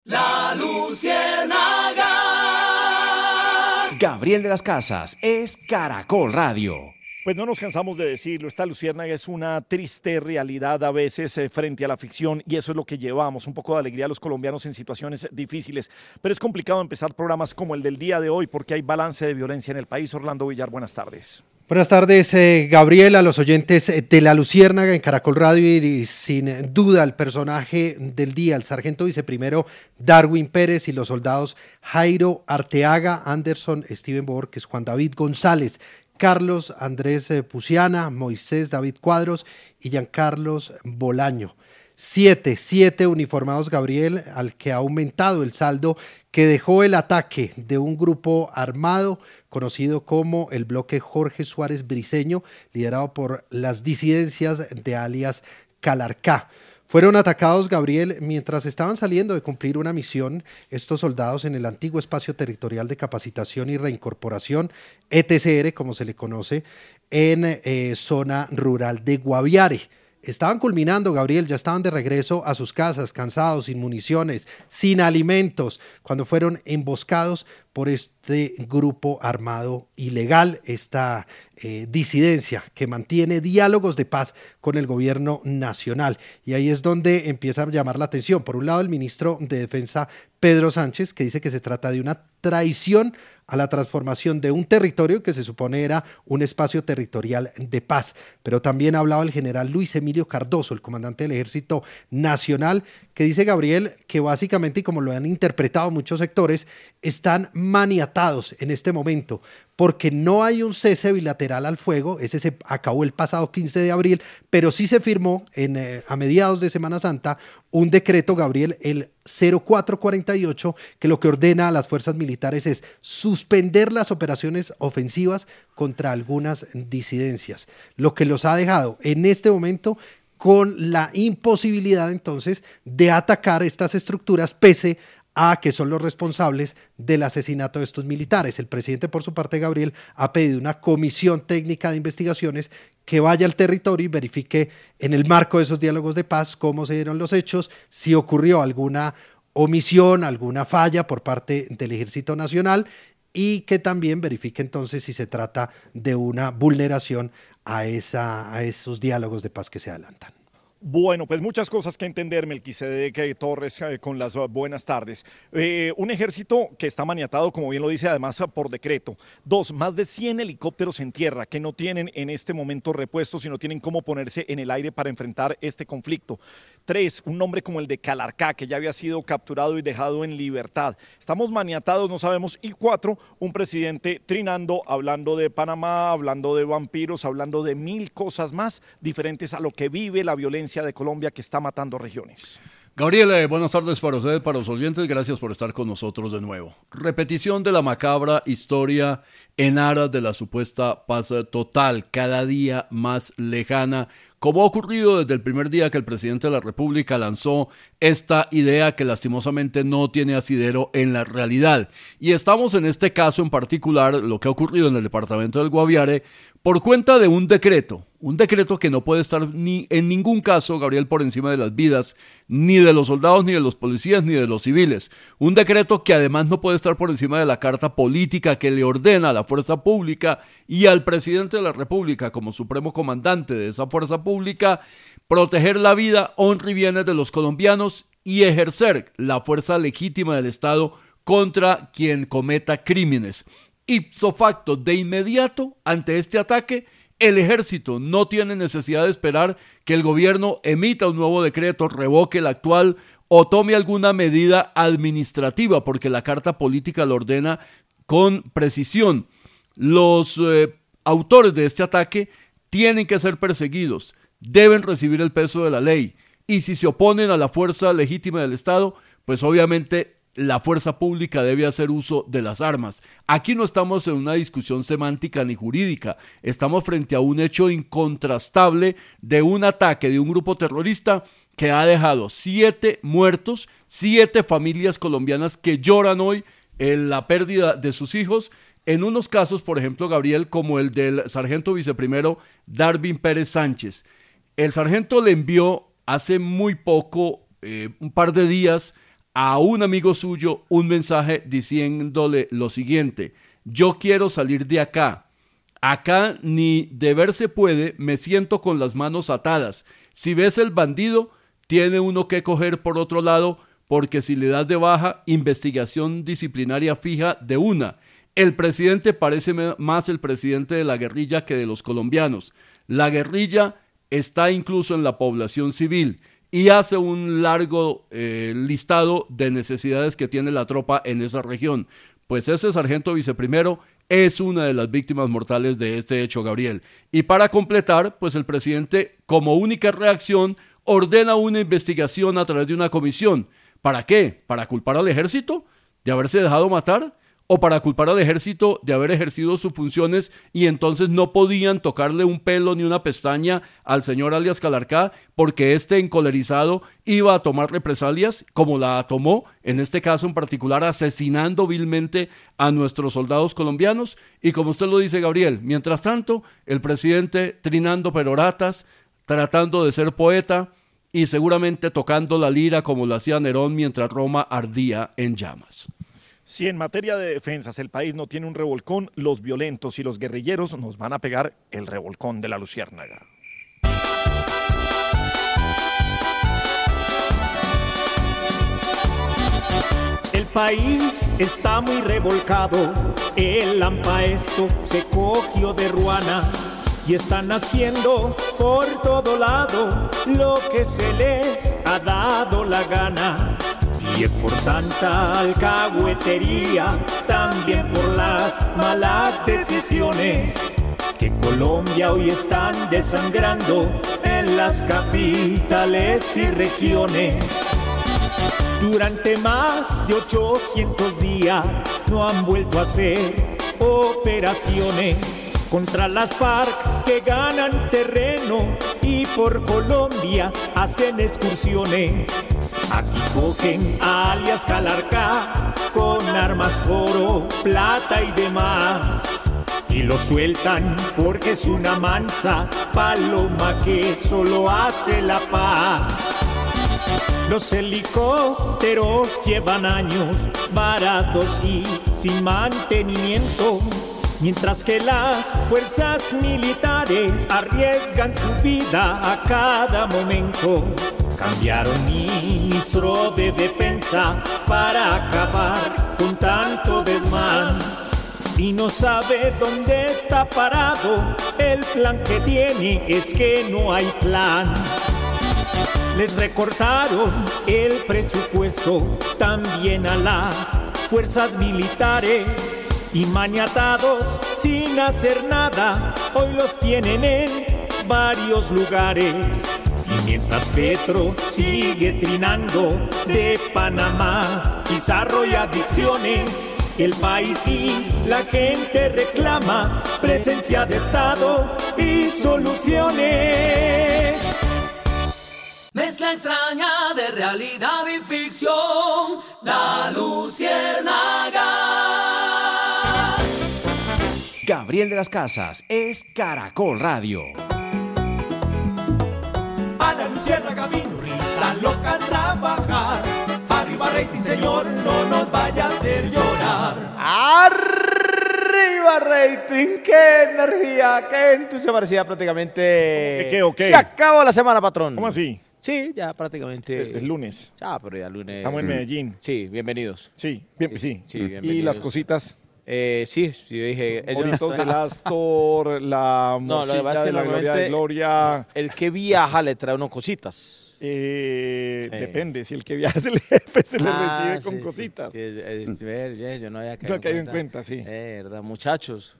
La Luciérnaga. Gabriel de las Casas es Caracol Radio. Pues no nos cansamos de decirlo, esta Luciérnaga es una triste realidad a veces frente a la ficción y eso es lo que llevamos, un poco de alegría a los colombianos en situaciones difíciles, pero es complicado empezar programas como el del día de hoy porque hay balance de violencia en el país. Orlando Villar, buenas tardes. Buenas tardes, Gabriel, a los oyentes de La Luciérnaga en Caracol Radio y sin duda el personaje del día, el sargento viceprimero Darwin Pérez y los soldados Jairo Arteaga, Anderson Steven Borges, Juan David González, Carlos Andrés Puciana, Moisés David Cuadros y Giancarlos Bolaño. Siete uniformados, Gabriel, al que ha aumentado el saldo que dejó el ataque de un grupo armado conocido como el bloque Jorge Suárez Briceño, liderado por las disidencias de alias Calarcá. Fueron atacados, Gabriel, mientras estaban saliendo de cumplir una misión, estos soldados en el antiguo espacio territorial de capacitación y reincorporación, ETCR, como se le conoce, en zona rural de Guaviare. Estaban culminando, Gabriel, ya estaban de regreso a sus casas, cansados, sin municiones, sin alimentos, cuando fueron emboscados por este grupo armado ilegal, esta disidencia que mantiene diálogos de paz con el gobierno nacional. Y ahí es donde empieza a llamar la atención. Por un lado, el ministro de Defensa, Pedro Sánchez, que dice que se trata de una traición a la transformación de un territorio que se supone era un espacio territorial de paz. Pero también ha hablado el general Luis Emilio Cardoso, el comandante del Ejército Nacional, que dice, Gabriel, que básicamente, y como lo han interpretado muchos sectores, están maniatados en este momento, porque no hay un cese bilateral al fuego. Ese se acabó el pasado 15 de abril, pero sí se firmó a mediados de Semana Santa un decreto, Gabriel, el 0448, que lo que ordena a las fuerzas militares es suspender las operaciones ofensivas contra algunas disidencias, lo que los ha dejado en este momento con la imposibilidad entonces de atacar estas estructuras pese a que son los responsables del asesinato de estos militares. El presidente, por su parte, Gabriel, ha pedido una comisión técnica de investigaciones que vaya al territorio y verifique en el marco de esos diálogos de paz cómo se dieron los hechos, si ocurrió alguna omisión, alguna falla por parte del Ejército Nacional y que también verifique entonces si se trata de una vulneración a esos diálogos de paz que se adelantan. Bueno, pues muchas cosas que entender, Melquisedec Torres, con las buenas tardes. Un ejército que está maniatado, como bien lo dice, además por decreto. 2, más de 100 helicópteros en tierra que no tienen en este momento repuestos y no tienen cómo ponerse en el aire para enfrentar este conflicto. 3, un nombre como el de Calarcá, que ya había sido capturado y dejado en libertad. Estamos maniatados, no sabemos. Y 4, un presidente trinando, hablando de Panamá, hablando de vampiros, hablando de mil cosas más diferentes a lo que vive la violencia de Colombia que está matando regiones. Gabriel, buenas tardes para ustedes, para los oyentes, gracias por estar con nosotros de nuevo. Repetición de la macabra historia en aras de la supuesta paz total, cada día más lejana, como ha ocurrido desde el primer día que el presidente de la República lanzó esta idea que lastimosamente no tiene asidero en la realidad. Y estamos en este caso en particular, lo que ha ocurrido en el departamento del Guaviare, por cuenta de un decreto que no puede estar ni en ningún caso, Gabriel, por encima de las vidas, ni de los soldados, ni de los policías, ni de los civiles. Un decreto que además no puede estar por encima de la carta política que le ordena a la fuerza pública y al presidente de la República como supremo comandante de esa fuerza pública, proteger la vida, honra y bienes de los colombianos y ejercer la fuerza legítima del Estado contra quien cometa crímenes. Ipso facto, de inmediato, ante este ataque, el ejército no tiene necesidad de esperar que el gobierno emita un nuevo decreto, revoque el actual o tome alguna medida administrativa, porque la carta política lo ordena con precisión. Los autores de este ataque tienen que ser perseguidos, deben recibir el peso de la ley, y si se oponen a la fuerza legítima del Estado, pues obviamente la fuerza pública debe hacer uso de las armas. Aquí no estamos en una discusión semántica ni jurídica, estamos frente a un hecho incontrastable de un ataque de un grupo terrorista que ha dejado 7 muertos, 7 familias colombianas que lloran hoy en la pérdida de sus hijos. En unos casos, por ejemplo, Gabriel, como el del sargento viceprimero Darwin Pérez Sánchez. El sargento le envió hace muy poco, un par de días, a un amigo suyo un mensaje diciéndole lo siguiente: yo quiero salir de acá. Acá ni de ver se puede, me siento con las manos atadas. Si ves el bandido, tiene uno que coger por otro lado, porque si le das de baja, investigación disciplinaria fija de una. El presidente parece más el presidente de la guerrilla que de los colombianos. La guerrilla está incluso en la población civil y hace un largo listado de necesidades que tiene la tropa en esa región. Pues ese sargento viceprimero es una de las víctimas mortales de este hecho, Gabriel. Y para completar, pues el presidente, como única reacción, ordena una investigación a través de una comisión. ¿Para qué? ¿Para culpar al ejército de haberse dejado matar? ¿O para culpar al ejército de haber ejercido sus funciones y entonces no podían tocarle un pelo ni una pestaña al señor alias Calarcá porque este encolerizado iba a tomar represalias como la tomó, en este caso en particular, asesinando vilmente a nuestros soldados colombianos? Y como usted lo dice, Gabriel, mientras tanto, el presidente trinando peroratas, tratando de ser poeta y seguramente tocando la lira como lo hacía Nerón mientras Roma ardía en llamas. Si en materia de defensas el país no tiene un revolcón, los violentos y los guerrilleros nos van a pegar el revolcón de la Luciérnaga. El país está muy revolcado, el ampaesto se cogió de ruana y están haciendo por todo lado lo que se les ha dado la gana. Y es por tanta alcahuetería, también por las malas decisiones, que Colombia hoy están desangrando en las capitales y regiones. Durante más de 800 días no han vuelto a hacer operaciones contra las FARC que ganan terreno y por Colombia hacen excursiones. Aquí cogen a alias Calarcá con armas, oro, plata y demás, y lo sueltan porque es una mansa paloma que solo hace la paz. Los helicópteros llevan años varados y sin mantenimiento, mientras que las fuerzas militares arriesgan su vida a cada momento. Cambiaron ministro de defensa para acabar con tanto desmán y no sabe dónde está parado. El plan que tiene es que no hay plan. Les recortaron el presupuesto también a las fuerzas militares y maniatados sin hacer nada, hoy los tienen en varios lugares. Y mientras Petro sigue trinando de Panamá, Pizarro y adicciones, el país y la gente reclama presencia de Estado y soluciones. Mezcla extraña de realidad y ficción, La Luciérnaga. Gabriel de las Casas es Caracol Radio. A la Luciérnaga vino risa loca a trabajar. Arriba rating, señor, no nos vaya a hacer llorar. ¡Arriba rating! ¡Qué energía! ¡Qué entusiasmo! Parecía prácticamente... ¿Qué, o qué? Se acabó la semana, patrón. ¿Cómo así? Sí, ya prácticamente... El lunes. Ah, pero ya lunes... Estamos en Medellín. Sí, bienvenidos. Sí, sí. Sí, ¿Y bienvenidos. las cositas? Sí, yo dije... Moritos del Astor, la No, lo que morcilla pasa es que de la Gloria de normalmente Gloria. el que viaja le trae unas cositas. Depende, si el que viaja se le recibe con cositas. Sí, yo no había No ha caído en cuenta, sí. ¿Verdad? Muchachos.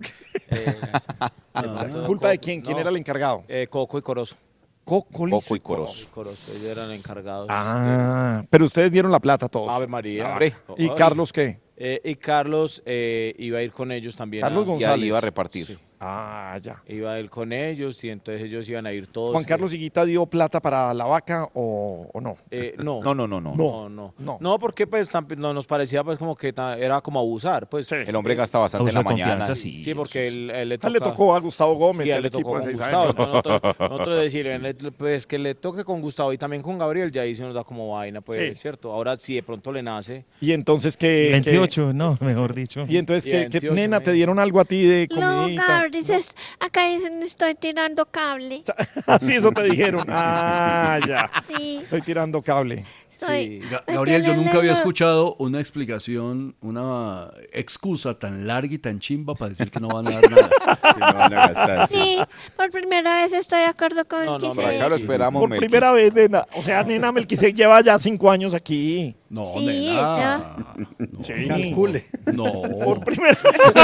¿Culpa de quién? ¿Quién era el encargado? Coco y Corozo. Coco y Corozo. Ellos eran encargados. Pero ustedes dieron la plata todos. Ave María. Hombre. ¿Y Carlos qué? Y Carlos iba a ir con ellos también. Carlos Y González. ahí iba a repartir. Sí. Ah, ya. Iba él con ellos y entonces ellos iban a ir todos. ¿Juan Carlos Higuita dio plata para la vaca o no? No. No. No, porque pues no nos parecía pues como que era como abusar, pues. El hombre gasta bastante en la mañana. Sí, porque él le Le tocó a Gustavo Gómez, Sí, el le equipo tocó de con 6 Gustavo. años. Nosotros decirle, pues que le toque con Gustavo y también con Gabriel, ya ahí se nos da como vaina, pues, Sí. ¿cierto? Ahora si de pronto le nace. Y entonces que... 28, no, mejor dicho. Y entonces Y que 28, nena, ¿te mira. dieron algo a ti de No, comidita? Gabriel, acá dicen estoy tirando cable. Así eso te dijeron. Ah, ya. Sí, Estoy tirando cable. estoy. Gabriel, yo nunca había metiéndole- escuchado una explicación, una excusa tan larga y tan chimba para decir que no van a dar nada. Que no van a gastar. Sí, por primera vez estoy de acuerdo con el que Por acá lo esperamos, Por Melqui. primera vez, nena. O sea, nena, Melquisek lleva ya 5 años aquí. No, Sí, nena. Sí. Calcule. No. Por primera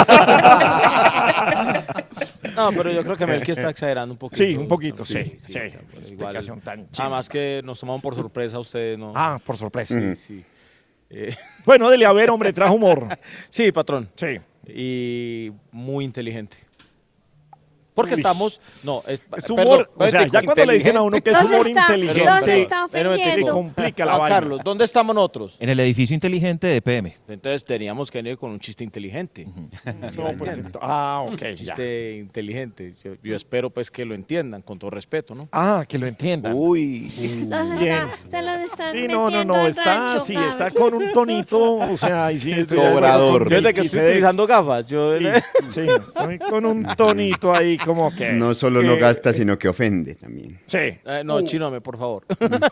No, pero yo creo que Melqui está exagerando un poquito. Sí, un poquito, sí. pero Explicación tan chimba. Además que nos tomaron por sorpresa ustedes, ¿no? Ah, por sorpresa. Sí. Bueno, dele a ver, hombre, trajo humor. Sí, patrón. Sí. Y muy inteligente. Porque Uy. estamos... No, Es humor, o sea, ya cuando le dicen a uno que es Los humor está- inteligente, los está pero me se ofendiendo. complica la Juan vaina. Carlos, ¿dónde estamos nosotros? En el edificio inteligente de PM. Entonces teníamos que venir con un chiste inteligente. No, pues, ok, ya. Chiste inteligente. Yo espero pues que lo entiendan, con todo respeto, ¿no? Ah, que lo entiendan. Uy. Bien. Se los están Sí, no, metiendo no, al está, rancho, sí, Gabriel. está con un tonito, o sea, y sí, estoy de acuerdo Sobrador. con Desde que estoy Melquisek. utilizando gafas, yo... Sí, sí, estoy con un tonito ahí como que... No solo no gasta, sino que ofende también. Sí. No, chíname, por favor.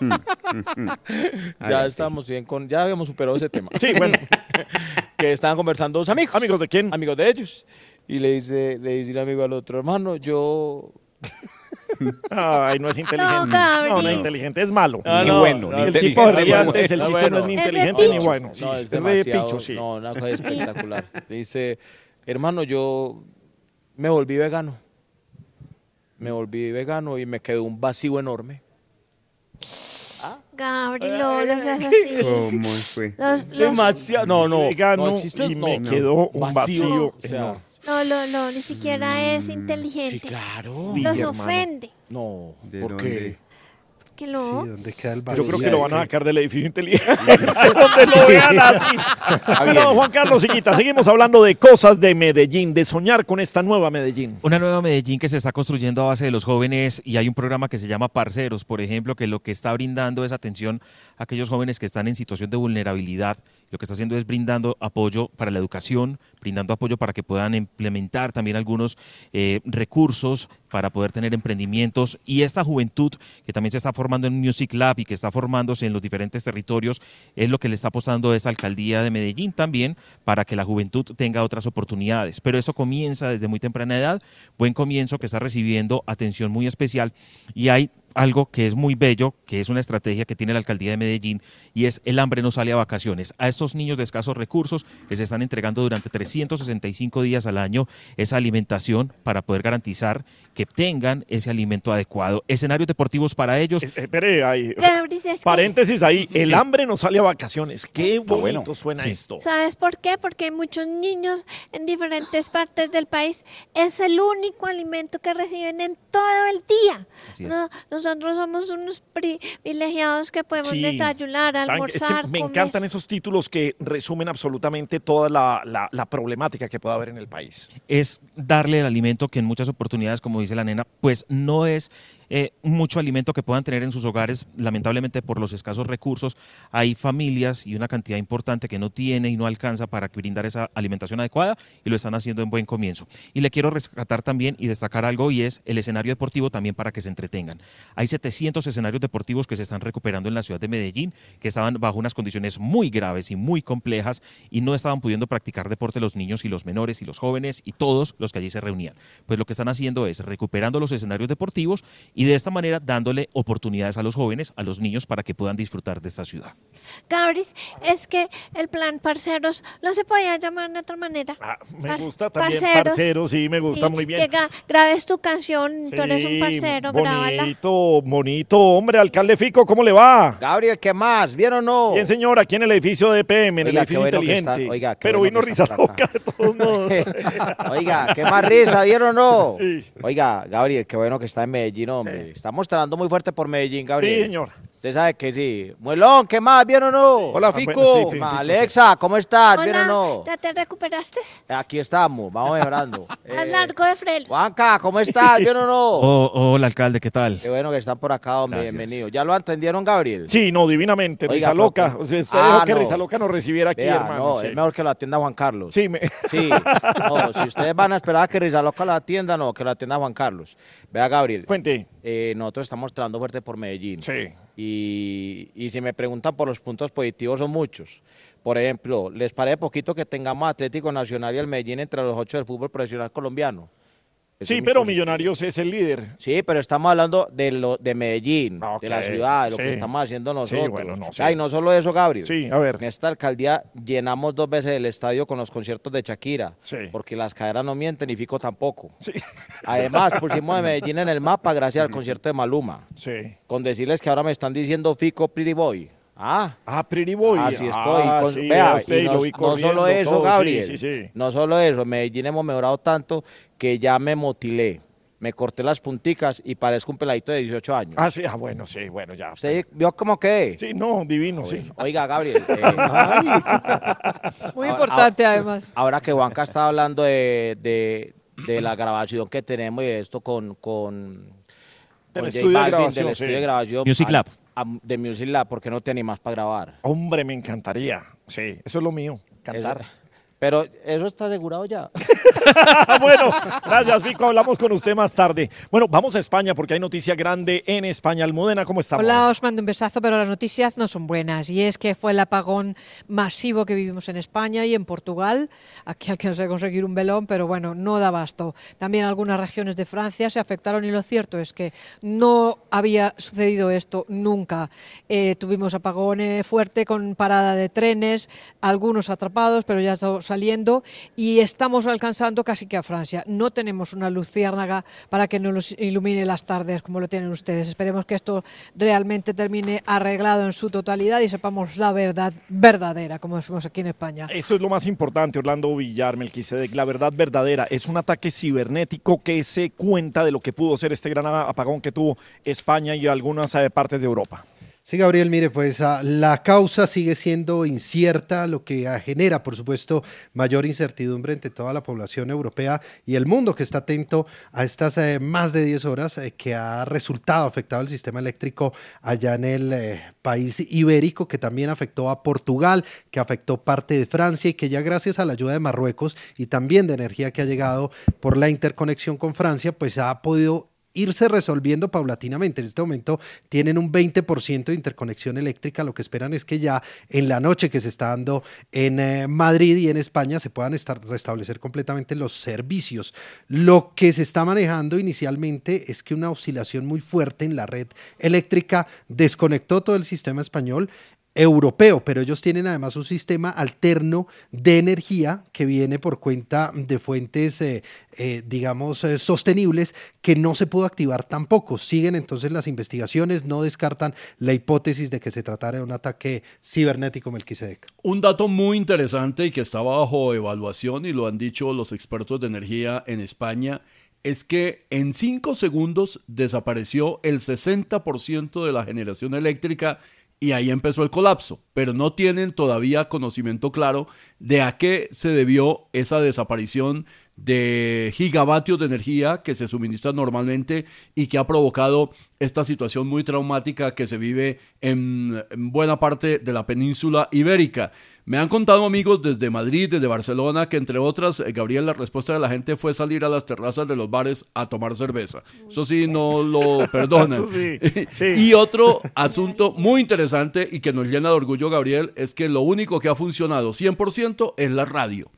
Ya Hágate. estamos bien con... Ya habíamos superado ese tema. Sí, bueno. Que estaban conversando dos amigos. ¿Amigos de quién? Amigos de ellos. Y le dice un amigo al otro, hermano, yo... Ay, no es inteligente. No, Gabriel. No, no es inteligente, es malo. Ah, Ni no, bueno, no, ni El el tipo de inteligente. reír ni antes, el bueno. chiste no es bueno. ni El inteligente repicho. ni bueno. Sí, No, es es de demasiado... picho, sí. No, una cosa espectacular. Le dice, hermano, yo me volví vegano. Me volví vegano y me quedó un vacío enorme. Gabriel, no seas así. ¿Cómo fue? Los, Demasiado... No. Vegano no, el chiste y no. me quedó un vacío. O sea, enorme. ni siquiera es sí, inteligente. claro. Sí, Los hermano. ofende. No, ¿De ¿por dónde? qué? Que Sí, no. ¿dónde queda el vacío? Yo creo que lo van a sacar del edificio inteligente. Donde lo vean así. No, Juan Carlos Higuita, seguimos hablando de cosas de Medellín, de soñar con esta nueva Medellín. Una nueva Medellín que se está construyendo a base de los jóvenes y hay un programa que se llama Parceros, por ejemplo, que lo que está brindando es atención a aquellos jóvenes que están en situación de vulnerabilidad. Lo que está haciendo es brindando apoyo para la educación, brindando apoyo para que puedan implementar también algunos recursos para poder tener emprendimientos. Y esta juventud que también se está formando en Music Lab y que está formándose en los diferentes territorios es lo que le está apostando a esta alcaldía de Medellín también para que la juventud tenga otras oportunidades. Pero eso comienza desde muy temprana edad, buen comienzo que está recibiendo atención muy especial y hay algo que es muy bello, que es una estrategia que tiene la alcaldía de Medellín y es el hambre no sale a vacaciones. A estos niños de escasos recursos les están entregando durante 365 días al año esa alimentación para poder garantizar que tengan ese alimento adecuado. Escenarios deportivos para ellos. Espere, ahí. Gabriel, es que- Paréntesis ahí. El hambre no sale a vacaciones. Qué bonito bueno. suena Sí. esto. ¿Sabes por qué? Porque hay muchos niños en diferentes partes del país. Es el único alimento que reciben en todo el día. Así es. Nosotros somos unos privilegiados que podemos Sí. desayunar, ¿Saben? almorzar, Es que me comer. encantan esos títulos que resumen absolutamente toda la problemática que pueda haber en el país. Es darle el alimento que en muchas oportunidades, como dice la nena, pues no es mucho alimento que puedan tener en sus hogares, lamentablemente por los escasos recursos. Hay familias y una cantidad importante que no tiene y no alcanza para brindar esa alimentación adecuada y lo están haciendo en buen comienzo. Y le quiero rescatar también y destacar algo y es el escenario deportivo también para que se entretengan. Hay 700 escenarios deportivos que se están recuperando en la ciudad de Medellín, que estaban bajo unas condiciones muy graves y muy complejas y no estaban pudiendo practicar deporte los niños y los menores y los jóvenes y todos los que allí se reunían. Pues lo que están haciendo es recuperando los escenarios deportivos y de esta manera dándole oportunidades a los jóvenes, a los niños, para que puedan disfrutar de esta ciudad. Gabris, es que el plan Parceros no se podía llamar de otra manera. Me gusta también Parceros, sí, me gusta muy bien. Que grabes tu canción, tú eres un parcero, grábala. Bonito, hombre, alcalde Fico, ¿cómo le va? Gabriel, ¿qué más? ¿Bien o no? Bien, señor, aquí en el edificio de EPM, en el edificio inteligente. Pero vino risa loca de todos modos. Oiga, ¿qué más risa? ¿Bien o no? Sí. Oiga, Gabriel, qué bueno que está en Medellín, hombre. Sí. Estamos trabajando muy fuerte por Medellín, Gabriel. Sí, señor. Usted sabe que sí. Muelón, ¿qué más? ¿Bien o no? Hola, Fico. Bueno, sí, Alexa, ¿cómo estás? Hola, ¿Bien o no? ¿ya te recuperaste? Aquí estamos, vamos mejorando. Haz largo de frenos. Juanca, ¿cómo estás? ¿Bien o no? Hola, alcalde, ¿qué tal? Qué bueno que están por acá, hombre. Gracias. Bienvenido. ¿Ya lo entendieron, Gabriel? Sí, no, divinamente. Oiga, Risa loca. O sea, usted dejó que Risa loca nos recibiera aquí, Vea, hermano. No, sí. es mejor que lo atienda Juan Carlos. Sí, Sí, no, si ustedes van a esperar a que Risa loca lo atienda, no, que lo atienda Juan Carlos. Vea, Gabriel. Cuente. Nosotros estamos trabajando fuerte por Medellín. Sí. Y si me preguntan por los puntos positivos, son muchos. Por ejemplo, ¿les parece poquito que tengamos Atlético Nacional y el Medellín entre los 8 del fútbol profesional colombiano? Sí, pero Millonarios es el líder. Sí, pero estamos hablando de Medellín, de la ciudad, de lo que estamos haciendo nosotros. Sí, bueno, no, sí. Y no solo eso, Gabriel. Sí, a ver. En esta alcaldía llenamos 2 veces el estadio con los conciertos de Shakira, porque las caderas no mienten y Fico tampoco. Sí. Además, pusimos a Medellín en el mapa gracias al concierto de Maluma. Sí. Con decirles que ahora me están diciendo Fico Pretty Boy. Pretty Boy. Así estoy. Sí, vea, usted, y lo vi no solo eso, todo, Gabriel. Sí. No solo eso, en Medellín hemos mejorado tanto que ya me motilé. Me corté las punticas y parezco un peladito de 18 años. Sí, bueno, ya. ¿Usted vio cómo quedé? Sí, no, divino, sí. Oiga, Gabriel. Muy importante, además. Ahora que Juanca está hablando de la grabación que tenemos y de esto con Del J estudio de Balvin, grabación, del estudio de grabación. Music Lab. De Music Lab, ¿por qué no te animas para grabar? Hombre, me encantaría. Sí, eso es lo mío, cantar. Pero eso está asegurado ya. Bueno, gracias, Fico. Hablamos con usted más tarde. Bueno, vamos a España porque hay noticia grande en España. Almudena, ¿cómo estamos? Hola, os mando un besazo, pero las noticias no son buenas. Y es que fue el apagón masivo que vivimos en España y en Portugal. Aquí alcancé a conseguir un velón, pero bueno, no da abasto. También algunas regiones de Francia se afectaron y lo cierto es que no había sucedido esto nunca. Tuvimos apagón fuerte con parada de trenes, algunos atrapados, pero ya saliendo, y estamos alcanzando casi que a Francia. No tenemos una luciérnaga para que nos ilumine las tardes como lo tienen ustedes. Esperemos que esto realmente termine arreglado en su totalidad y sepamos la verdad verdadera, como decimos aquí en España. Eso es lo más importante, Orlando Villar, Melquisedec, la verdad verdadera. Es un ataque cibernético que se cuenta de lo que pudo ser este gran apagón que tuvo España y algunas partes de Europa. Sí, Gabriel, mire, pues la causa sigue siendo incierta, lo que genera, por supuesto, mayor incertidumbre entre toda la población europea y el mundo que está atento a estas más de 10 horas que ha resultado afectado el sistema eléctrico allá en el país ibérico, que también afectó a Portugal, que afectó parte de Francia y que ya gracias a la ayuda de Marruecos y también de energía que ha llegado por la interconexión con Francia, pues ha podido irse resolviendo paulatinamente. En este momento tienen un 20% de interconexión eléctrica. Lo que esperan es que ya en la noche que se está dando en Madrid y en España se puedan restablecer completamente los servicios. Lo que se está manejando inicialmente es que una oscilación muy fuerte en la red eléctrica desconectó todo el sistema español europeo, pero ellos tienen además un sistema alterno de energía que viene por cuenta de fuentes, sostenibles, que no se pudo activar tampoco. Siguen entonces las investigaciones, no descartan la hipótesis de que se tratara de un ataque cibernético, Melquisedec. Un dato muy interesante y que está bajo evaluación, y lo han dicho los expertos de energía en España, es que en 5 segundos desapareció el 60% de la generación eléctrica. Y ahí empezó el colapso, pero no tienen todavía conocimiento claro de a qué se debió esa desaparición de gigavatios de energía que se suministran normalmente y que ha provocado esta situación muy traumática que se vive en buena parte de la península ibérica. Me han contado amigos desde Madrid, desde Barcelona, que entre otras, Gabriel, la respuesta de la gente fue salir a las terrazas de los bares a tomar cerveza. Eso sí, no lo perdonan. Sí. Y otro asunto muy interesante y que nos llena de orgullo, Gabriel, es que lo único que ha funcionado 100% es la radio.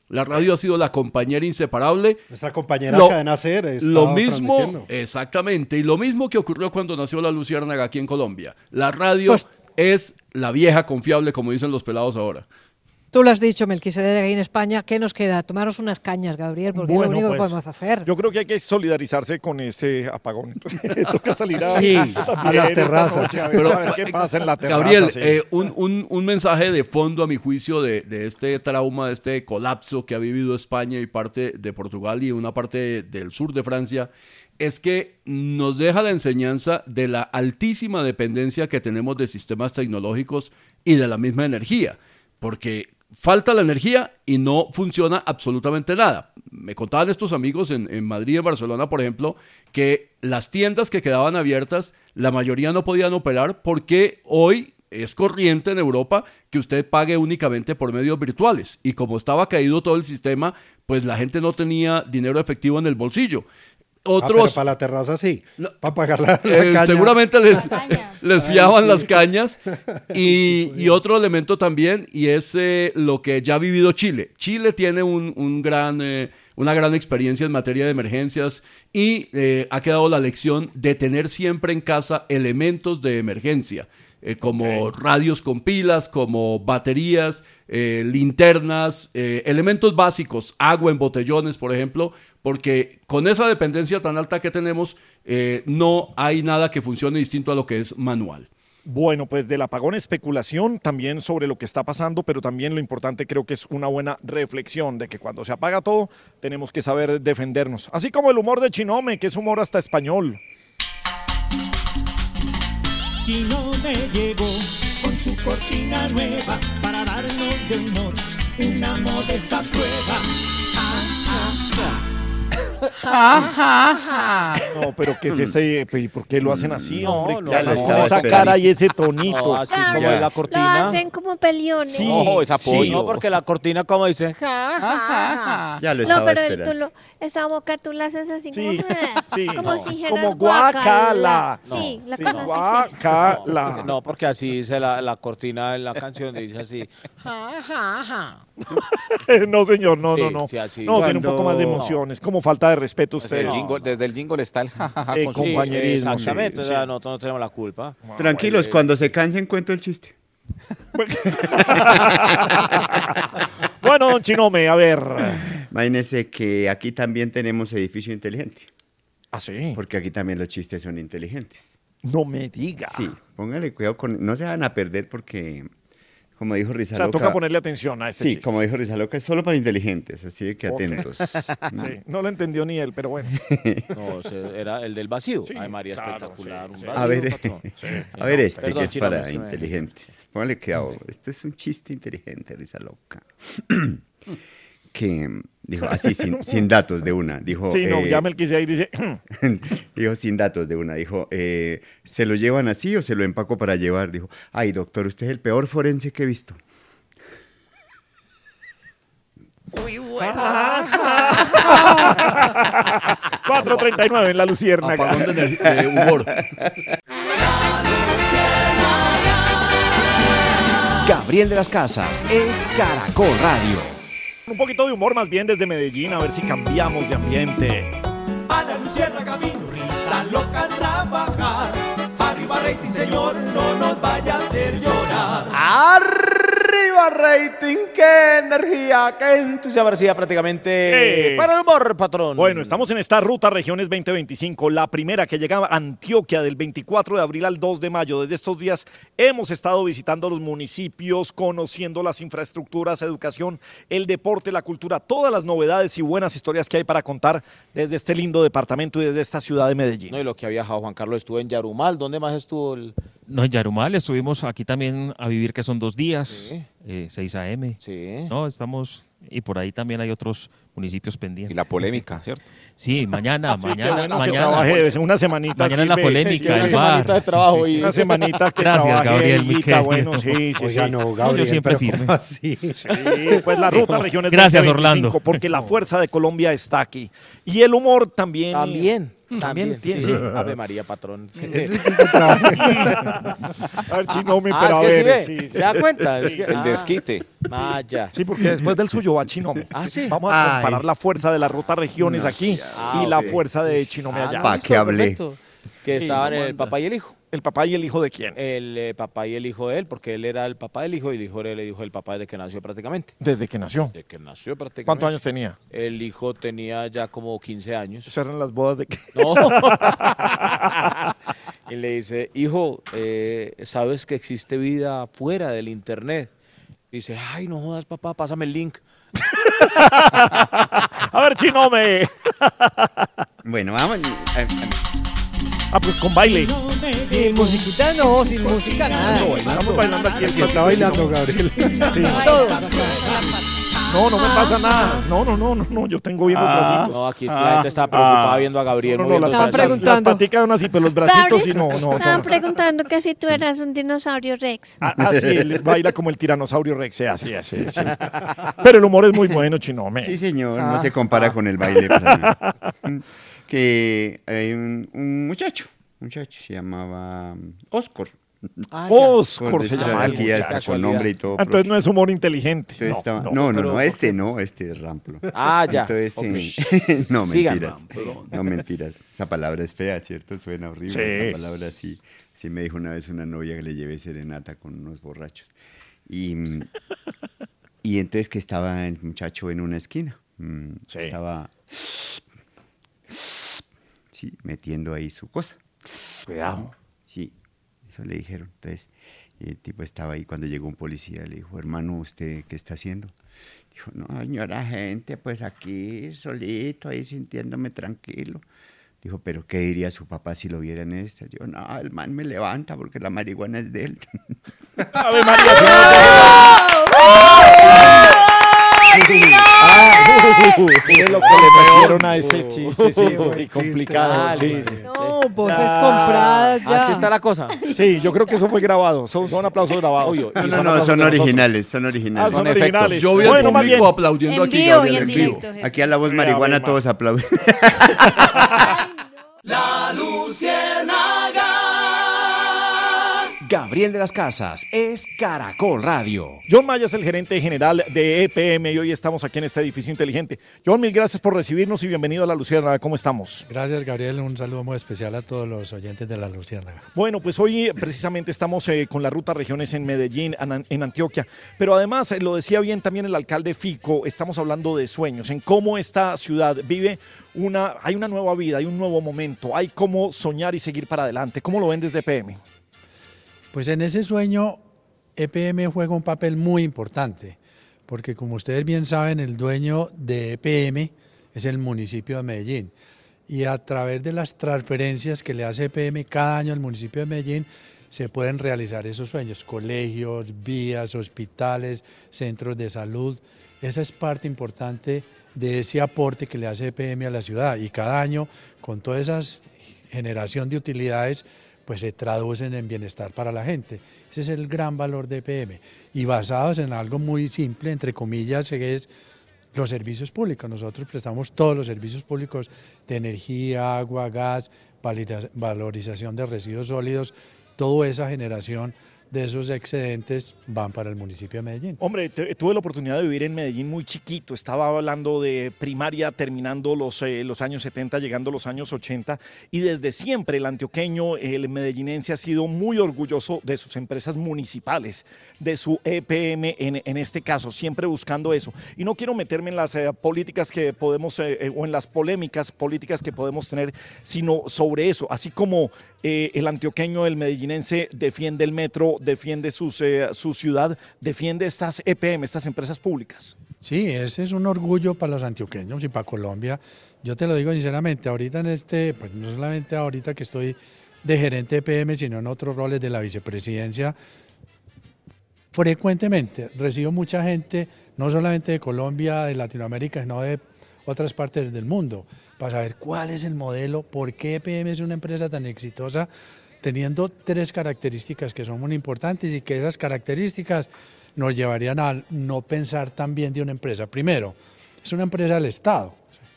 La radio ha sido la compañera inseparable. Nuestra compañera Cadena Ser. Lo mismo, exactamente, y lo mismo que ocurrió cuando nació La Luciérnaga aquí en Colombia. La radio es la vieja confiable, como dicen los pelados ahora. Tú lo has dicho, Melquisedec, ahí en España. ¿Qué nos queda? Tomaros unas cañas, Gabriel, porque es lo único que podemos hacer. Yo creo que hay que solidarizarse con este apagón. Toca salir a las terrazas. A ver qué pasa en la terraza. Gabriel, un mensaje de fondo, a mi juicio, de este trauma, de este colapso que ha vivido España y parte de Portugal y una parte del sur de Francia, es que nos deja la enseñanza de la altísima dependencia que tenemos de sistemas tecnológicos y de la misma energía, porque falta la energía y no funciona absolutamente nada. Me contaban estos amigos en Madrid y en Barcelona, por ejemplo, que las tiendas que quedaban abiertas, la mayoría no podían operar porque hoy es corriente en Europa que usted pague únicamente por medios virtuales. Y como estaba caído todo el sistema, pues la gente no tenía dinero efectivo en el bolsillo. Pero para la terraza sí, para pagar la caña. Seguramente les fiaban las cañas. Y otro elemento también, y es lo que ya ha vivido Chile. Chile tiene una gran experiencia en materia de emergencias y ha quedado la lección de tener siempre en casa elementos de emergencia. Como radios con pilas, como baterías, linternas, elementos básicos, agua en botellones, por ejemplo, porque con esa dependencia tan alta que tenemos, no hay nada que funcione distinto a lo que es manual. Bueno, pues del apagón, especulación también sobre lo que está pasando, pero también lo importante creo que es una buena reflexión de que cuando se apaga todo, tenemos que saber defendernos. Así como el humor de Chinome, que es humor hasta español. Chinome llegó con su cortina nueva para darnos de humor una modesta prueba. No, pero ¿qué es ese? ¿Y por qué lo hacen así, hombre? Con esa cara y ese tonito. Así Claro, como es la cortina. Lo hacen como peliones. Sí, es apoyo. No, porque la cortina como dice. Ya lo No, estaba pero esperando. esa boca tú la haces así Sí, como sí. si dijeras Como guacala. Sí, la Sí, conoces. guacala. No, porque así dice la cortina en la canción, dice así. No, señor, no. Sí, así. No, tiene un poco más de emoción. Es como falta de respeto a ustedes. Desde el jingle está el jajaja. Compañerismo. Exactamente, sí, o sea, sí. nosotros no tenemos la culpa. Tranquilos, cuando se cansen cuento el chiste. Bueno, don Chinome, a ver. Imagínese que aquí también tenemos edificio inteligente. ¿Ah, sí? Porque aquí también los chistes son inteligentes. No me diga. Sí, póngale cuidado no se van a perder porque, como dijo O sea, Rizaloca. toca ponerle atención a este Sí, chiste. como dijo Rizaloca, es solo para inteligentes, así que atentos. Sí, no lo entendió ni él, pero bueno. No, era el del vacío. Sí, Ay, María, claro, espectacular. sí, Un sí. vacío, A ver, patrón. a ver este, Perdón, que es Chino, para se me- inteligentes. Póngale cuidado, este es un chiste inteligente, Rizaloca. Que dijo así, sin datos de una. Dijo, Sí, no, ya Melquisedec dice. dijo sin datos de una. Dijo, ¿se lo llevan así o se lo empaco para llevar? Dijo, ay, doctor, usted es el peor forense que he visto. Muy bueno. 4:39 en La Luciérnaga. Apagón de humor. Gabriel de las Casas es Caracol Radio. Un poquito de humor más bien desde Medellín, a ver si cambiamos de ambiente. A la Luciérnaga vino risa loca a trabajar. Arriba rating, señor, no nos vaya a hacer llorar. ¡Arriba rating! ¡Qué energía! ¡Qué entusiasmo! Prácticamente para el humor, patrón. Bueno, estamos en esta Ruta Regiones 2025, la primera que llega a Antioquia del 24 de abril al 2 de mayo. Desde estos días hemos estado visitando los municipios, conociendo las infraestructuras, educación, el deporte, la cultura, todas las novedades y buenas historias que hay para contar desde este lindo departamento y desde esta ciudad de Medellín. No, y lo que ha viajado Juan Carlos, estuvo en Yarumal. ¿Dónde más estuvo? No, en Yarumal estuvimos aquí también a vivir, que son 2 días, Sí. 6 a.m. Sí. No, estamos, y por ahí también hay otros municipios pendientes. Y la polémica, ¿cierto? Sí, mañana, Qué mañana, bueno que mañana. trabaje, debe ser una semanita. Mañana en la sirve. polémica, Sí, una el semanita bar. de trabajo Sí. y una semanita que Gracias, trabaje, Gabriel, Higuita, Miquel. bueno, sí. Oiga, no, No, Gabriel, yo siempre pero firme. ¿cómo así? Sí, pues la Ruta Regiones Gracias, 2025, Orlando. porque la fuerza de Colombia está aquí. Y el humor también. También tiene. sí. Ave María, patrón. Sí. A ver, Chinome, Ah, pero es a que sí ver. ve. Sí, sí. ¿Se da cuenta? Es que- El desquite. Ah, ya. Sí, porque después del suyo apoyo a Chinome. sí. Vamos a Ay. comparar la fuerza de las rutas regiones No, aquí ah, y la ok. fuerza de Chinome allá. ¿Pa' qué hablé? Perfecto. Que Sí, estaban ¿cómo el anda? papá y el hijo. ¿El papá y el hijo de quién? El papá y el hijo de él, porque él era el papá del hijo y el hijo era el hijo del papá desde que nació prácticamente. Desde que nació. Desde que nació prácticamente. ¿Cuántos años tenía? El hijo tenía ya como 15 años. Esas eran las bodas de qué. No. Y le dice, hijo, ¿sabes que existe vida fuera del internet? Y dice, ay, no jodas, papá, pásame el link. A ver, Chinome. Bueno, vamos. Ah, pues con baile. Sin musiquita no, sin música nada. Estamos bailando aquí. El Está bailando, Gabriel. Sí. Todos. No, no me pasa nada. No, yo tengo bien los bracitos. No, aquí la gente estaba preocupada viendo a Gabriel. No, moviendo las, los Estaban brazos. las preguntando. paticas son así, pero los bracitos sí no. Estaban preguntando que si tú eras un dinosaurio Rex. Así, él baila como el tiranosaurio Rex, así. Pero el humor es muy bueno, Chinome. Sí, señor, no se compara con el baile. para mí. Que hay un muchacho se llamaba Oscar. Oscar se llama el Aquí hasta muchacho. con nombre y todo. Entonces no es humor inteligente. Entonces estaba- pero- este es Ramplo. Ah, ya. Entonces, Ok. no, Sigan. mentiras. No, mentiras. Esa palabra es fea, ¿cierto? Suena horrible. Sí. Esa palabra sí me dijo una vez una novia que le llevé serenata con unos borrachos. Y entonces que estaba el muchacho en una esquina. Sí. Estaba metiendo ahí su cosa. Cuidado. Sí, eso le dijeron. Entonces, el tipo estaba ahí cuando llegó un policía, le dijo, hermano, ¿usted qué está haciendo? Dijo, no, señora gente, pues aquí solito, ahí sintiéndome tranquilo. Dijo, pero ¿qué diría su papá si lo viera en esto? Dijo, no, el man me levanta porque la marihuana es de él. ¡Ave María! Es lo que le metieron a ese chiste, sí, complicado. Sí. No, voces compradas ya. Así está la cosa. Sí, yo creo que eso fue grabado. Son aplausos grabados. Obvio. No, Y no, aplausos son de nosotros. originales, son Ah, originales. son efectos. originales. Yo vi al Bueno, más bien. público aplaudiendo En aquí, vivo y Gabriel, en en vivo. directo. Aquí a la voz marihuana Ave todos aplauden. La Luciérnaga. Gabriel de las Casas es Caracol Radio. John Maya es el gerente general de EPM y hoy estamos aquí en este edificio inteligente. John, mil gracias por recibirnos y bienvenido a La Luciérnaga. ¿Cómo estamos? Gracias, Gabriel. Un saludo muy especial a todos los oyentes de La Luciérnaga. Bueno, pues hoy precisamente estamos con la ruta regiones en Medellín, en Antioquia, pero además, lo decía bien también el alcalde Fico, estamos hablando de sueños, en cómo esta ciudad vive hay una nueva vida, hay un nuevo momento, hay cómo soñar y seguir para adelante. ¿Cómo lo ven desde EPM? Pues en ese sueño, EPM juega un papel muy importante, porque como ustedes bien saben, el dueño de EPM es el municipio de Medellín. Y a través de las transferencias que le hace EPM cada año al municipio de Medellín, se pueden realizar esos sueños, colegios, vías, hospitales, centros de salud. Esa es parte importante de ese aporte que le hace EPM a la ciudad. Y cada año, con toda esa generación de utilidades, pues se traducen en bienestar para la gente. Ese es el gran valor de EPM. Y basados en algo muy simple, entre comillas, que es los servicios públicos. Nosotros prestamos todos los servicios públicos de energía, agua, gas, valorización de residuos sólidos, toda esa generación de esos excedentes van para el municipio de Medellín. Hombre, tuve la oportunidad de vivir en Medellín muy chiquito, estaba hablando de primaria terminando los años 70, llegando los años 80 y desde siempre el antioqueño, el medellinense ha sido muy orgulloso de sus empresas municipales, de su EPM en este caso, siempre buscando eso. Y no quiero meterme en las políticas que podemos, o en las polémicas políticas que podemos tener, sino sobre eso, así como el antioqueño, el medellinense defiende el metro, defiende su ciudad, defiende estas EPM, estas empresas públicas. Sí, ese es un orgullo para los antioqueños y para Colombia. Yo te lo digo sinceramente, ahorita pues no solamente ahorita que estoy de gerente de EPM, sino en otros roles de la vicepresidencia, frecuentemente recibo mucha gente, no solamente de Colombia, de Latinoamérica, sino de otras partes del mundo, para saber cuál es el modelo, por qué EPM es una empresa tan exitosa, teniendo tres características que son muy importantes y que esas características nos llevarían a no pensar tan bien de una empresa. Primero, es una empresa del Estado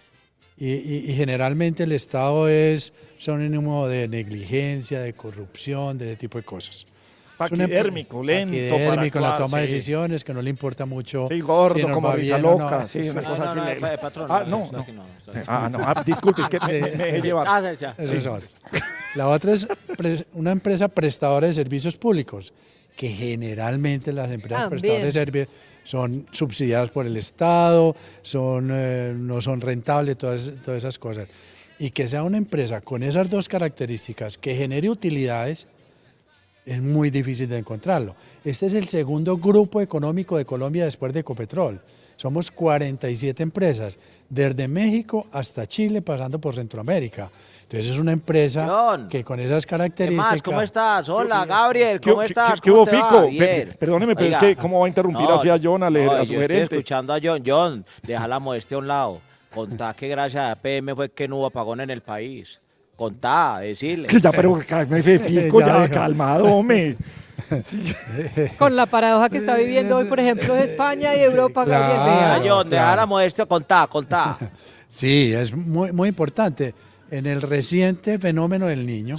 y generalmente el Estado es sinónimo de negligencia, de corrupción, de ese tipo de cosas. Paquidérmico, lento. Paquidérmico en la toma de sí. decisiones, que no le importa mucho. Sí, gordo, si nos como va risa bien o no. loca, sí, una cosa así. patrón. No, disculpe, es que me dejé llevar. Eso es otro. La otra es una empresa prestadora de servicios públicos, que generalmente las empresas prestadoras de servicios son subsidiadas por el Estado, no son rentables, todas esas cosas. Y que sea una empresa con esas dos características, que genere utilidades, es muy difícil de encontrarlo. Este es el segundo grupo económico de Colombia después de Ecopetrol. Somos 47 empresas, desde México hasta Chile, pasando por Centroamérica. Entonces es una empresa John, que con esas características... ¿Qué más? ¿Cómo estás? Hola, Gabriel, ¿cómo estás? ¿Qué hubo, ¿Cómo te va? Fico? Bien. Perdóneme, pero Oiga, es que ¿cómo va a interrumpir así a John, a su yo estoy gerente? escuchando a John. John, deja la modestia a un lado. Contá que gracias a EPM fue que no hubo apagón en el país. Contá, decirle. Ya, pero cálmese, Fico, ya calmado, hombre. Con la paradoja que está viviendo hoy, por ejemplo, de España y de Europa, Gabriel. Vea. John, deja la modestia, contá. Sí, es muy importante. En el reciente fenómeno del Niño,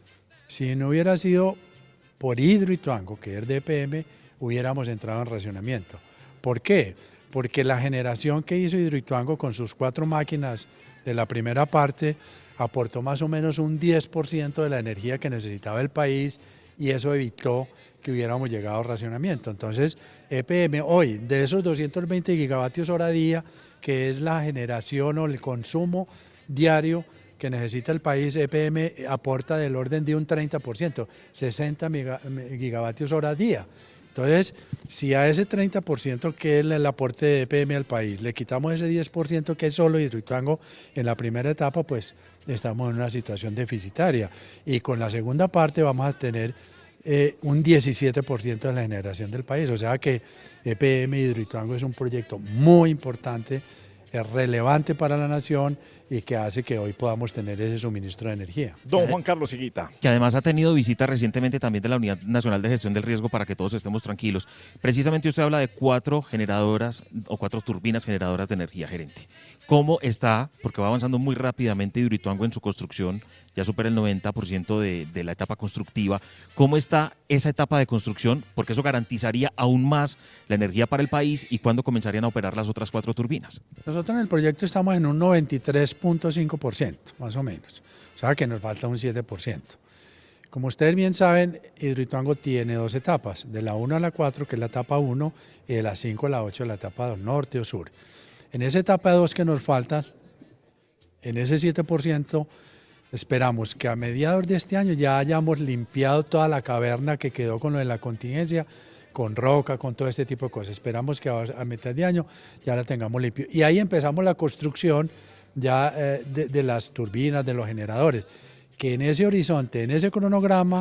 si no hubiera sido por Hidroituango, que es de EPM, hubiéramos entrado en racionamiento. ¿Por qué? Porque la generación que hizo Hidroituango con sus 4 máquinas de la primera parte aportó más o menos un 10% de la energía que necesitaba el país, y eso evitó que hubiéramos llegado a racionamiento. Entonces, EPM hoy, de esos 220 gigavatios hora día, que es la generación o el consumo diario que necesita el país, EPM aporta del orden de un 30%, 60 gigavatios hora día. Entonces, si a ese 30% que es el aporte de EPM al país, le quitamos ese 10% que es solo Hidroituango en la primera etapa, pues estamos en una situación deficitaria. Y con la segunda parte vamos a tener un 17% de la generación del país. O sea que EPM Hidroituango es un proyecto muy importante, es relevante para la nación y que hace que hoy podamos tener ese suministro de energía. Don Juan Carlos Higuita. Que además ha tenido visita recientemente también de la Unidad Nacional de Gestión del Riesgo, para que todos estemos tranquilos. Precisamente usted habla de 4 generadoras o 4 turbinas generadoras de energía, gerente. ¿Cómo está? Porque va avanzando muy rápidamente Hidroituango en su construcción, ya supera el 90% de la etapa constructiva. ¿Cómo está esa etapa de construcción? Porque eso garantizaría aún más la energía para el país. ¿Y cuándo comenzarían a operar las otras 4 turbinas? Nosotros en el proyecto estamos en un 93.5%, más o menos. O sea que nos falta un 7%. Como ustedes bien saben, Hidroituango tiene 2 etapas, de la 1 a la 4, que es la etapa 1, y de la 5 a la 8, la etapa norte o sur. En esa etapa 2 que nos falta, en ese 7%, esperamos que a mediados de este año ya hayamos limpiado toda la caverna que quedó con lo de la contingencia, con roca, con todo este tipo de cosas. Esperamos que a mitad de año ya la tengamos limpio. Y ahí empezamos la construcción ya de las turbinas, de los generadores, que en ese horizonte, en ese cronograma,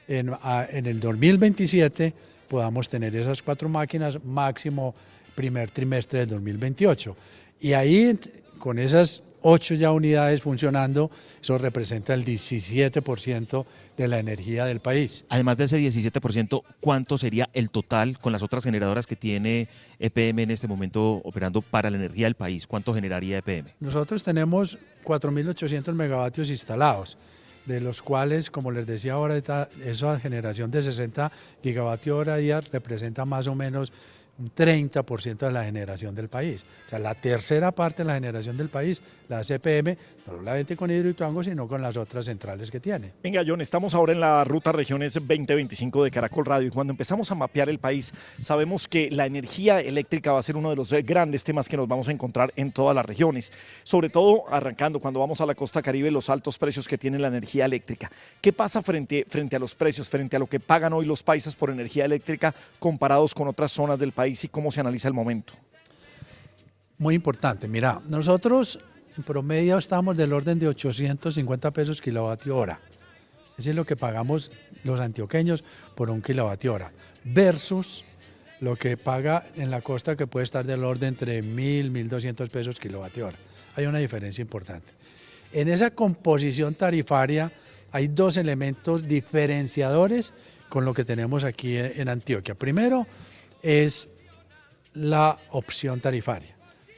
en el 2027 podamos tener esas 4 máquinas, máximo primer trimestre del 2028. Y ahí, con esas 8 ya unidades funcionando, eso representa el 17% de la energía del país. Además de ese 17%, ¿cuánto sería el total con las otras generadoras que tiene EPM en este momento operando para la energía del país? ¿Cuánto generaría EPM? Nosotros tenemos 4.800 megavatios instalados, de los cuales, como les decía ahora, esa generación de 60 gigavatios hora día representa más o menos un 30% de la generación del país. O sea, la tercera parte de la generación del país la hace EPM, no solamente con Hidroituango, sino con las otras centrales que tiene. Venga, John, estamos ahora en la Ruta Regiones 2025 de Caracol Radio, y cuando empezamos a mapear el país, sabemos que la energía eléctrica va a ser uno de los grandes temas que nos vamos a encontrar en todas las regiones, sobre todo arrancando cuando vamos a la costa Caribe, los altos precios que tiene la energía eléctrica. ¿Qué pasa frente a los precios, frente a lo que pagan hoy los paisas por energía eléctrica comparados con otras zonas del país, y cómo se analiza el momento? Muy importante. Mira, nosotros en promedio estamos del orden de 850 pesos kilovatio hora. Eso es lo que pagamos los antioqueños por un kilovatio hora, versus lo que paga en la costa, que puede estar del orden entre 1.000, 1.200 pesos kilovatio hora. Hay una diferencia importante. En esa composición tarifaria hay 2 elementos diferenciadores con lo que tenemos aquí en Antioquia. Primero es la opción tarifaria.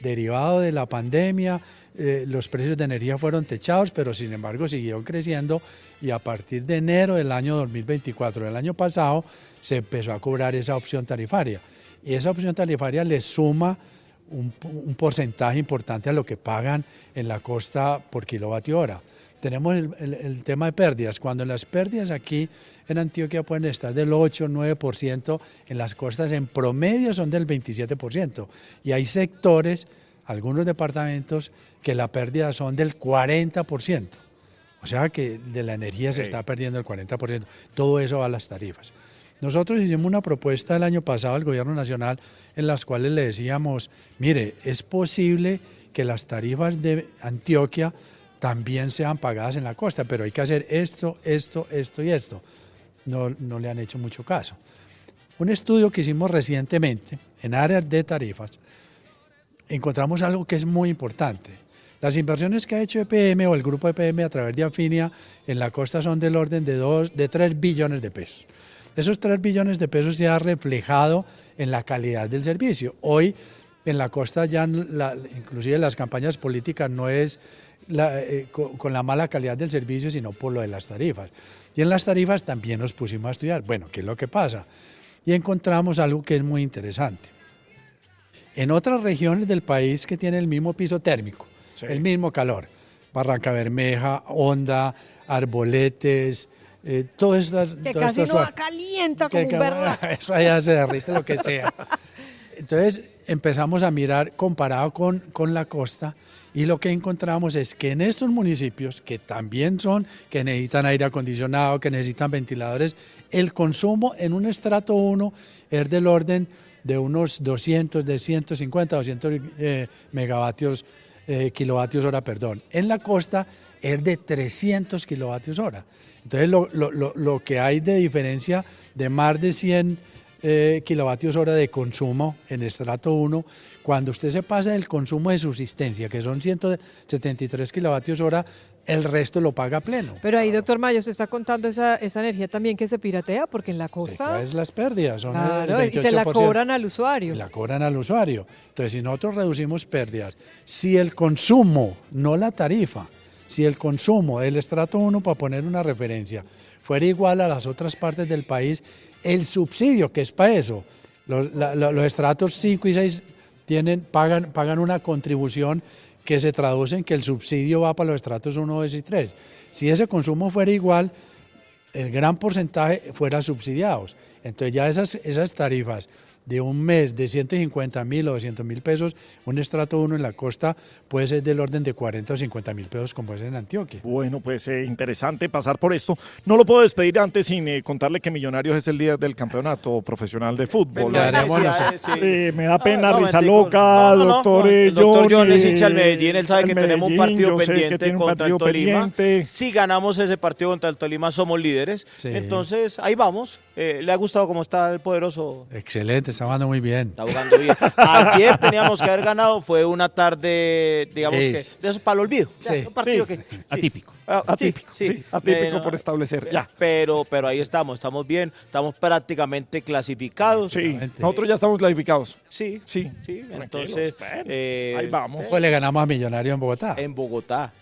derivado de la pandemia, los precios de energía fueron techados, pero sin embargo siguieron creciendo y a partir de enero del año 2024, del año pasado, se empezó a cobrar esa opción tarifaria. Y esa opción tarifaria le suma un porcentaje importante a lo que pagan en la costa por kilovatio hora. Tenemos el tema de pérdidas. Cuando las pérdidas aquí en Antioquia pueden estar del 8 o 9%, en las costas en promedio son del 27%. Y hay sectores, algunos departamentos, que la pérdida son del 40%. O sea que de la energía se está perdiendo el 40%. Todo eso va a las tarifas. Nosotros hicimos una propuesta el año pasado al Gobierno Nacional en las cuales le decíamos, mire, es posible que las tarifas de Antioquia también sean pagadas en la costa, pero hay que hacer esto y esto. No le han hecho mucho caso. Un estudio que hicimos recientemente en áreas de tarifas, encontramos algo que es muy importante. Las inversiones que ha hecho EPM o el grupo EPM a través de Afinia en la costa son del orden de 3 billones de pesos. Esos 3 billones de pesos se ha reflejado en la calidad del servicio. Hoy en la costa ya, inclusive las campañas políticas no es con la mala calidad del servicio, sino por lo de las tarifas. Y en las tarifas también nos pusimos a estudiar, bueno, ¿qué es lo que pasa? Y encontramos algo que es muy interesante. En otras regiones del país que tienen el mismo piso térmico, el mismo calor, Barrancabermeja, Honda, Arboletes, todas estas... Que casi no calienta como un berro. Eso allá se derrite lo que sea. Entonces empezamos a mirar comparado con la costa y lo que encontramos es que en estos municipios, que también que necesitan aire acondicionado, que necesitan ventiladores, el consumo en un estrato 1 es del orden de unos 150, 200 kilovatios hora, perdón. En la costa es de 300 kilovatios hora. Entonces lo que hay de diferencia de más de 100 kilovatios hora de consumo en estrato 1, cuando usted se pasa del consumo de subsistencia, que son 173 kilovatios hora, el resto lo paga pleno. Pero ahí, doctor Mayo, se está contando esa energía también que se piratea, porque en la costa... Es las pérdidas, son claro, el 28%. Y se la cobran al usuario. La cobran al usuario. Entonces, si nosotros reducimos pérdidas, si el consumo, no la tarifa, si el consumo del estrato 1, para poner una referencia, fuera igual a las otras partes del país, el subsidio, que es para eso, los estratos 5 y 6 pagan una contribución que se traduce en que el subsidio va para los estratos 1, 2 y 3. Si ese consumo fuera igual, el gran porcentaje fuera subsidiados. Entonces ya esas tarifas de un mes de 150.000 o 200.000 pesos, un estrato 1 en la costa puede ser del orden de 40 o 50.000 pesos como es en Antioquia. Bueno, pues interesante pasar por esto. No lo puedo despedir antes sin contarle que Millonarios es el día del campeonato profesional de fútbol. Me da pena, risa loca, doctor John. El doctor John es hincha del Medellín, él sabe que tenemos un partido pendiente contra el Tolima. Si ganamos ese partido contra el Tolima somos líderes. Sí. Entonces, ahí vamos. ¿Le ha gustado cómo está el poderoso? Excelente, está jugando muy bien. Está jugando bien. Ayer teníamos que haber ganado, fue una tarde, digamos que, de eso para el olvido. Sí. Un partido atípico. Atípico por establecer, ya. Pero ahí estamos bien, estamos prácticamente clasificados. Sí, nosotros ya estamos clasificados. Sí. Entonces, ahí vamos. Pues le ganamos a Millonarios en Bogotá. En Bogotá.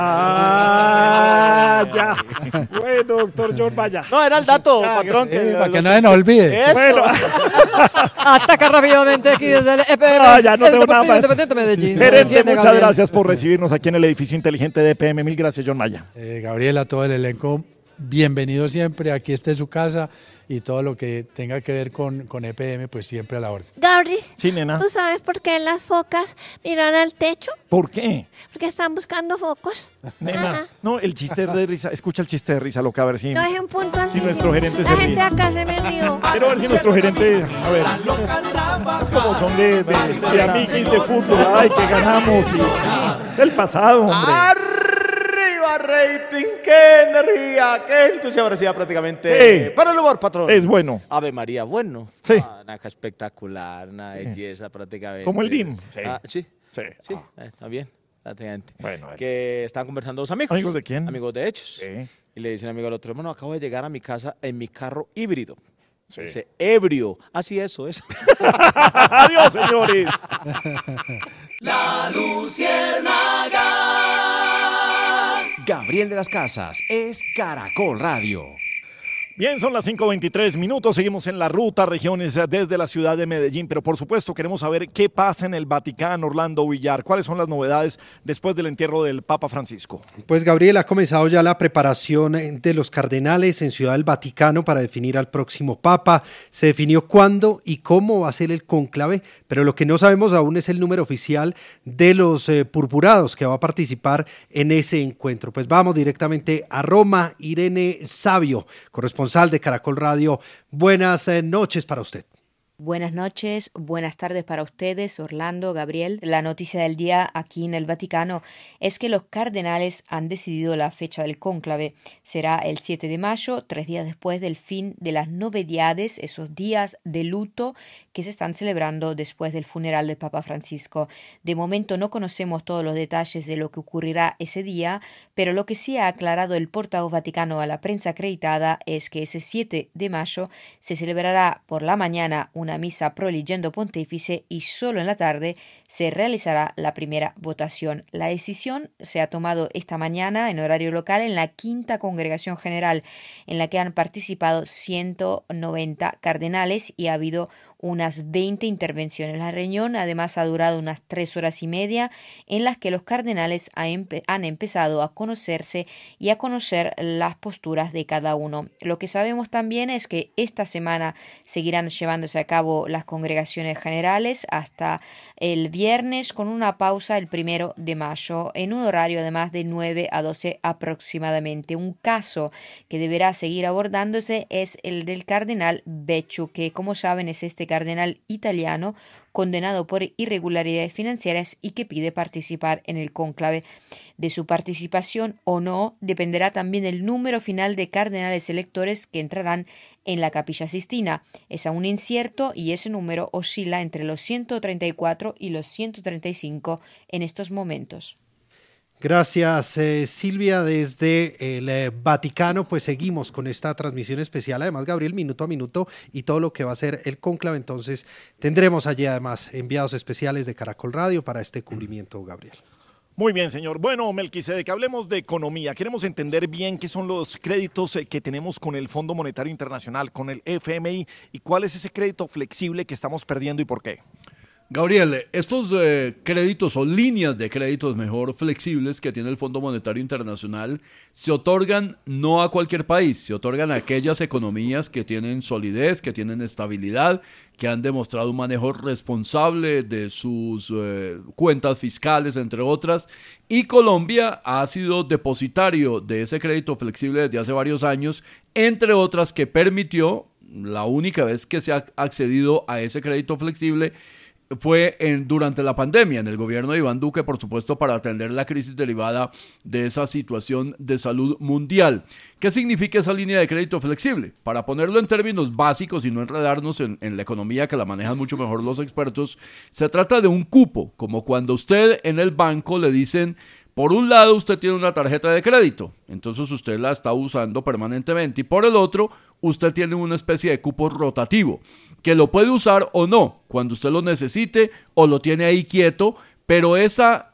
Ya. Bueno, doctor John, vaya. No, era el dato, patrón. Para que no se nos olvide. Eso. Bueno. Ataca rápidamente aquí desde el EPM. Ya no tengo nada más. Independiente Medellín. Gerente, muchas gracias por recibirnos aquí en el edificio inteligente de EPM. Mil gracias, John Maya. Gabriela, todo el elenco, bienvenido siempre. Aquí está su casa y todo lo que tenga que ver con EPM, pues siempre a la orden. Gabris, sí, nena. ¿Tú sabes por qué las focas miran al techo? ¿Por qué? Porque están buscando focos. Nena, Ajá. no, el chiste de risa, escucha el chiste de risa loca, a ver si... No, es un punto si nuestro gerente se La ríe. gente acá se me rió. Quiero ver si nuestro gerente, a ver, como son de amiguis de fútbol, ay, que ganamos, y del pasado, hombre. ¡Arriba, rating! ¡Qué energía! ¡Qué entusiasmo! Decía prácticamente para el humor, patrón. Es bueno. Ave María, bueno. Sí. Una espectacular, una belleza prácticamente. Como el DIM. Sí. Está bien. Bueno, que estaban conversando dos amigos. ¿Amigos de quién? Amigos de Hechos. Sí. Y le dicen amigo al otro, hermano, acabo de llegar a mi casa en mi carro híbrido. Sí. Dice, ebrio. Así eso es. Adiós, señores. La Luciérnaga. Gabriel de las Casas es Caracol Radio. Bien, son las 5:23 minutos, seguimos en la ruta, regiones desde la ciudad de Medellín, pero por supuesto queremos saber qué pasa en el Vaticano, Orlando Villar, cuáles son las novedades después del entierro del Papa Francisco. Pues Gabriel, ha comenzado ya la preparación de los cardenales en Ciudad del Vaticano para definir al próximo Papa. Se definió cuándo y cómo va a ser el cónclave, pero lo que no sabemos aún es el número oficial de los purpurados que va a participar en ese encuentro. Pues vamos directamente a Roma. Irene Savio, corresponsal de Caracol Radio. Buenas noches para usted. Buenas noches, buenas tardes para ustedes, Orlando, Gabriel. La noticia del día aquí en el Vaticano es que los cardenales han decidido la fecha del cónclave. Será el 7 de mayo, 3 días después del fin de las novedades, esos días de luto que se están celebrando después del funeral del Papa Francisco. De momento no conocemos todos los detalles de lo que ocurrirá ese día, pero lo que sí ha aclarado el portavoz vaticano a la prensa acreditada es que ese 7 de mayo se celebrará por la mañana una misa proligendo pontífice y solo en la tarde se realizará la primera votación. La decisión se ha tomado esta mañana en horario local en la quinta congregación general, en la que han participado 190 cardenales y ha habido unas 20 intervenciones. La reunión además ha durado unas 3 horas y media en las que los cardenales han empezado a conocerse y a conocer las posturas de cada uno. Lo que sabemos también es que esta semana seguirán llevándose a cabo las congregaciones generales hasta el viernes, con una pausa el 1 de mayo en un horario además de 9 a 12 aproximadamente. Un caso que deberá seguir abordándose es el del cardenal Becciu, que como saben es este cardenal italiano condenado por irregularidades financieras y que pide participar en el cónclave. De su participación o no dependerá también el número final de cardenales electores que entrarán en la Capilla Sistina. Es aún incierto y ese número oscila entre los 134 y los 135 en estos momentos. Gracias, Silvia. Desde el Vaticano, pues seguimos con esta transmisión especial. Además, Gabriel, minuto a minuto y todo lo que va a ser el cónclave. Entonces, tendremos allí además enviados especiales de Caracol Radio para este cubrimiento, Gabriel. Muy bien, señor. Bueno, Melquisedec, hablemos de economía. Queremos entender bien qué son los créditos que tenemos con el Fondo Monetario Internacional, con el FMI, y cuál es ese crédito flexible que estamos perdiendo y por qué. Gabriel, estos créditos o líneas de créditos mejor flexibles que tiene el Fondo Monetario Internacional se otorgan no a cualquier país, se otorgan a aquellas economías que tienen solidez, que tienen estabilidad, que han demostrado un manejo responsable de sus cuentas fiscales, entre otras, y Colombia ha sido depositario de ese crédito flexible desde hace varios años, entre otras que permitió, la única vez que se ha accedido a ese crédito flexible, fue durante la pandemia, en el gobierno de Iván Duque, por supuesto, para atender la crisis derivada de esa situación de salud mundial. ¿Qué significa esa línea de crédito flexible? Para ponerlo en términos básicos y no enredarnos en la economía, que la manejan mucho mejor los expertos, se trata de un cupo, como cuando usted en el banco le dicen: por un lado usted tiene una tarjeta de crédito, entonces usted la está usando permanentemente, y por el otro usted tiene una especie de cupo rotativo, que lo puede usar o no, cuando usted lo necesite o lo tiene ahí quieto, pero esa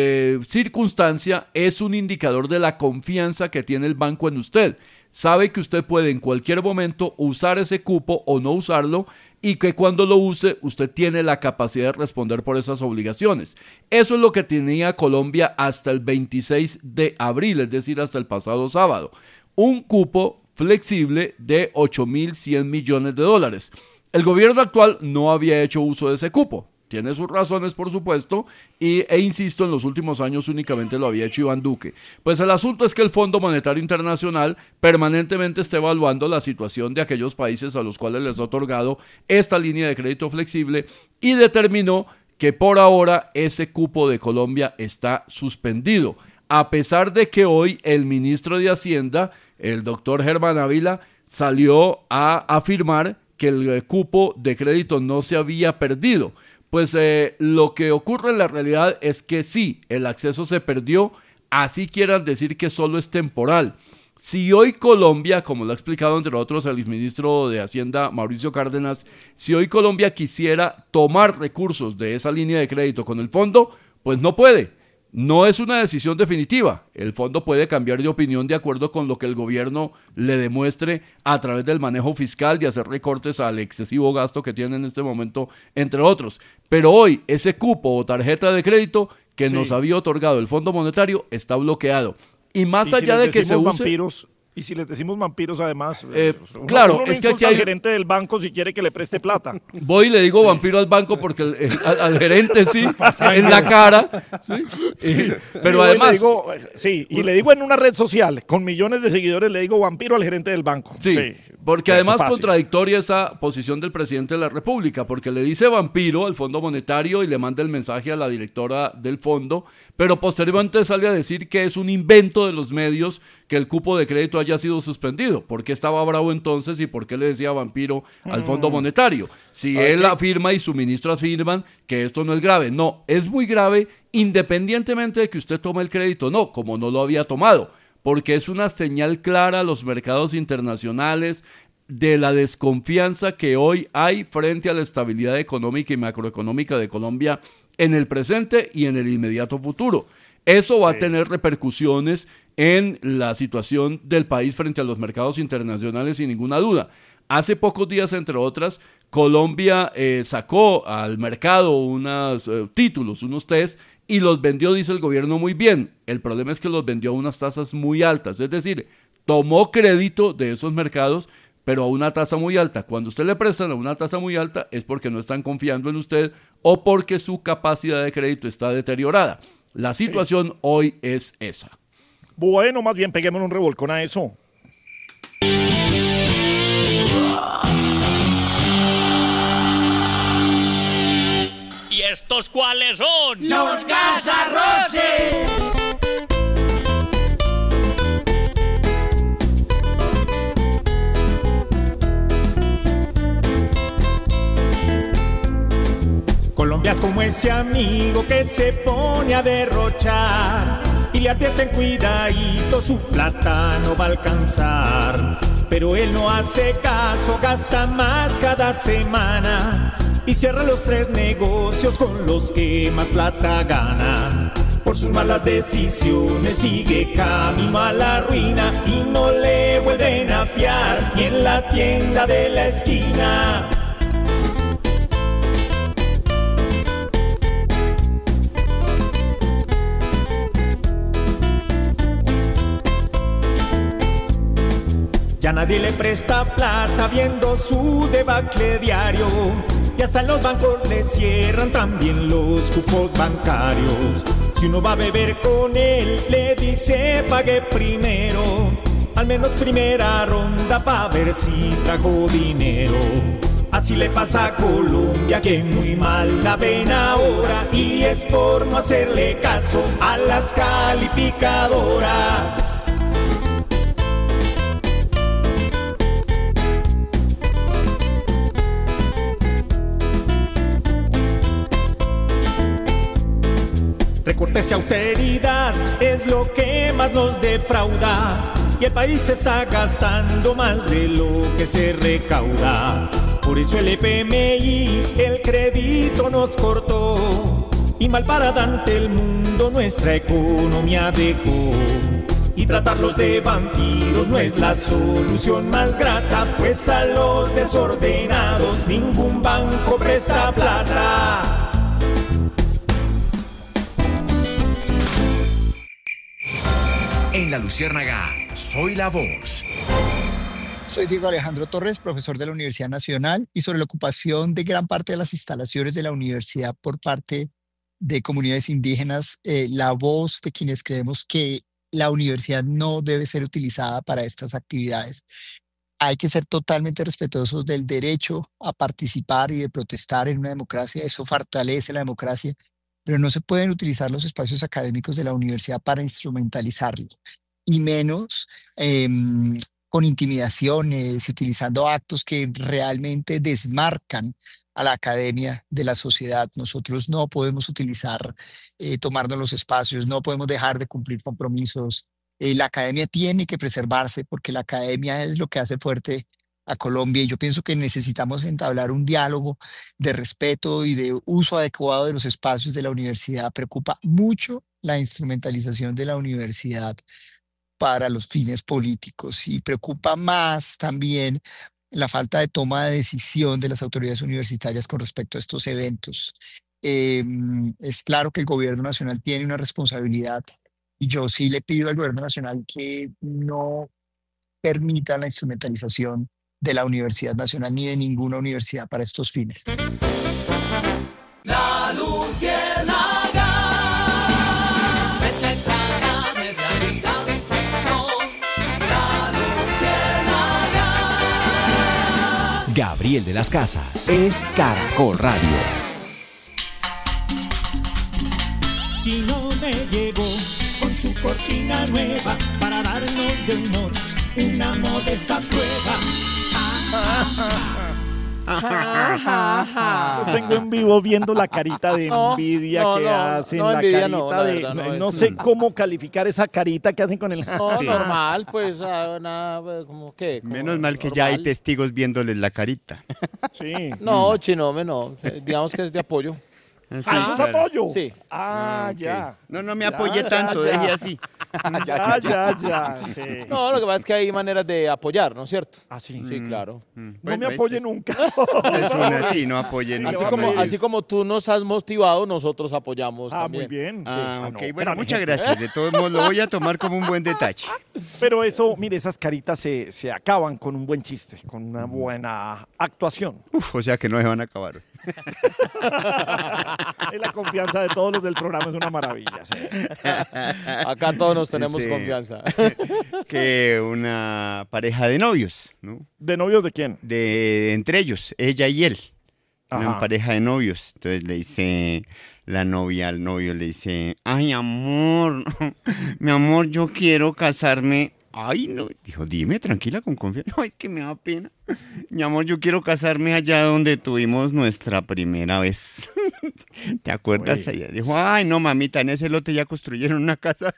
circunstancia es un indicador de la confianza que tiene el banco en usted. Sabe que usted puede en cualquier momento usar ese cupo o no usarlo, y que cuando lo use usted tiene la capacidad de responder por esas obligaciones. Eso es lo que tenía Colombia hasta el 26 de abril, es decir, hasta el pasado sábado. Un cupo flexible de 8.100 millones de dólares. El gobierno actual no había hecho uso de ese cupo. Tiene sus razones, por supuesto, e insisto, en los últimos años únicamente lo había hecho Iván Duque. Pues el asunto es que el Fondo Monetario Internacional permanentemente está evaluando la situación de aquellos países a los cuales les ha otorgado esta línea de crédito flexible y determinó que por ahora ese cupo de Colombia está suspendido, a pesar de que hoy el ministro de Hacienda, el doctor Germán Ávila, salió a afirmar que el cupo de crédito no se había perdido. Pues lo que ocurre en la realidad es que sí, el acceso se perdió, así quieran decir que solo es temporal. Si hoy Colombia, como lo ha explicado entre otros el exministro de Hacienda Mauricio Cárdenas, si hoy Colombia quisiera tomar recursos de esa línea de crédito con el fondo, pues no puede. No es una decisión definitiva. El fondo puede cambiar de opinión de acuerdo con lo que el gobierno le demuestre a través del manejo fiscal, de hacer recortes al excesivo gasto que tiene en este momento, entre otros. Pero hoy ese cupo o tarjeta de crédito que nos había otorgado el Fondo Monetario está bloqueado. Y más allá de que se use... Vampiros, y si les decimos vampiros, además, claro, uno no es que aquí al hay... gerente del banco si quiere que le preste plata. Voy y le digo vampiro al banco porque al gerente sí, en la cara. Pero además... y le digo en una red social, con millones de seguidores, le digo vampiro al gerente del banco. Porque además es contradictoria esa posición del presidente de la República, porque le dice vampiro al Fondo Monetario y le manda el mensaje a la directora del fondo, pero posteriormente sale a decir que es un invento de los medios que el cupo de crédito haya sido suspendido. ¿Por qué estaba bravo entonces y por qué le decía vampiro al Fondo Monetario? Si él afirma y su ministro afirman que esto no es grave. No, es muy grave independientemente de que usted tome el crédito. No, como no lo había tomado, porque es una señal clara a los mercados internacionales de la desconfianza que hoy hay frente a la estabilidad económica y macroeconómica de Colombia en el presente y en el inmediato futuro. Eso va a tener repercusiones en la situación del país frente a los mercados internacionales sin ninguna duda. Hace pocos días, entre otras, Colombia sacó al mercado unos títulos, unos test, y los vendió, dice el gobierno, muy bien. El problema es que los vendió a unas tasas muy altas, es decir, tomó crédito de esos mercados, pero a una tasa muy alta. Cuando usted le prestan a una tasa muy alta es porque no están confiando en usted o porque su capacidad de crédito está deteriorada. La situación hoy es esa. Bueno, más bien peguémosle un revolcón a eso. ¿Y estos cuáles son? ¡Los Cazarroces! Colombia es como ese amigo que se pone a derrochar y le advierten cuidadito, su plata no va a alcanzar. Pero él no hace caso, gasta más cada semana y cierra los 3 negocios con los que más plata gana. Por sus malas decisiones sigue camino a la ruina y no le vuelven a fiar ni en la tienda de la esquina. Ya nadie le presta plata viendo su debacle diario y hasta en los bancos le cierran también los cupos bancarios. Si uno va a beber con él, le dice pague primero, al menos primera ronda pa' ver si trajo dinero. Así le pasa a Colombia, que muy mal la ven ahora, y es por no hacerle caso a las calificadoras. Recortes y austeridad es lo que más nos defrauda y el país se está gastando más de lo que se recauda. Por eso el FMI el crédito nos cortó y mal parada ante el mundo nuestra economía dejó. Y tratarlos de vampiros no es la solución más grata, pues a los desordenados ningún banco presta plata. En La Luciérnaga, soy la voz. Soy Diego Alejandro Torres, profesor de la Universidad Nacional, y sobre la ocupación de gran parte de las instalaciones de la universidad por parte de comunidades indígenas, la voz de quienes creemos que la universidad no debe ser utilizada para estas actividades. Hay que ser totalmente respetuosos del derecho a participar y de protestar en una democracia. Eso fortalece la democracia, pero no se pueden utilizar los espacios académicos de la universidad para instrumentalizarlo, y menos con intimidaciones y utilizando actos que realmente desmarcan a la academia de la sociedad. Nosotros no podemos utilizar, tomarnos los espacios, no podemos dejar de cumplir compromisos, La academia tiene que preservarse porque la academia es lo que hace fuerte a Colombia y yo pienso que necesitamos entablar un diálogo de respeto y de uso adecuado de los espacios de la universidad. Preocupa mucho la instrumentalización de la universidad para los fines políticos y preocupa más también la falta de toma de decisión de las autoridades universitarias con respecto a estos eventos. Es claro que el gobierno nacional tiene una responsabilidad y yo sí le pido al gobierno nacional que no permita la instrumentalización de la Universidad Nacional ni de ninguna universidad para estos fines. La Luciérnaga, esta estrada de realidad y ficción. La Luciérnaga. Gabriel de las Casas es Caracol Radio. Chino me llegó con su cortina nueva para darnos de honor una modesta prueba. Los tengo en vivo viendo la carita de envidia que hacen, la envidia carita la verdad, no sé cómo calificar esa carita que hacen con el... No, normal, pues, nada, como que... Menos mal que ya hay testigos viéndoles la carita. Sí. No, Chinome, no, digamos que es de apoyo. Sí, ¿eso es apoyo? Sí. Ah, ok. ya. No me apoye tanto, deje así. Ya, sí. No, lo que pasa es que hay maneras de apoyar, ¿no es cierto? Ah, sí. Sí, claro. No me apoye nunca. Es una así, no apoye nunca. Así como tú nos has motivado, nosotros apoyamos también. Muy bien. Ah, Sí. ok, bueno, muchas gracias. De todos modos, lo voy a tomar como un buen detalle. Pero eso, mire, esas caritas se acaban con un buen chiste, con una buena actuación. O sea que no se van a acabar. Y la confianza de todos los del programa es una maravilla. Sí. Acá todos nos tenemos Sí. confianza. Que una pareja de novios, ¿no? ¿De novios de quién? Entre ellos, ella y él. Una Ajá. pareja de novios. Entonces le dice la novia al novio, le dice, ay, amor, mi amor, yo quiero casarme. Ay, no, dijo, dime, tranquila, con confianza. No, es que me da pena. Mi amor, yo quiero casarme allá donde tuvimos nuestra primera vez. ¿Te acuerdas? Ella dijo, ay, no, mamita, en ese lote ya construyeron una casa.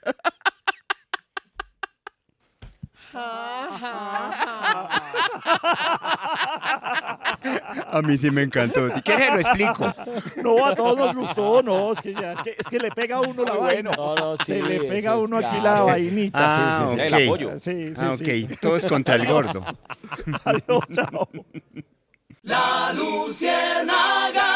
A mí sí me encantó. Si quieres lo explico. No, a todos nos gustó, no, es que le pega a uno la vaina. No, sí, se le pega a eso uno es aquí claro. la vainita. Ah, sí, sí, ok. El apoyo. sí. Ok, todos contra el gordo. Adiós, chao. La Luciérnaga.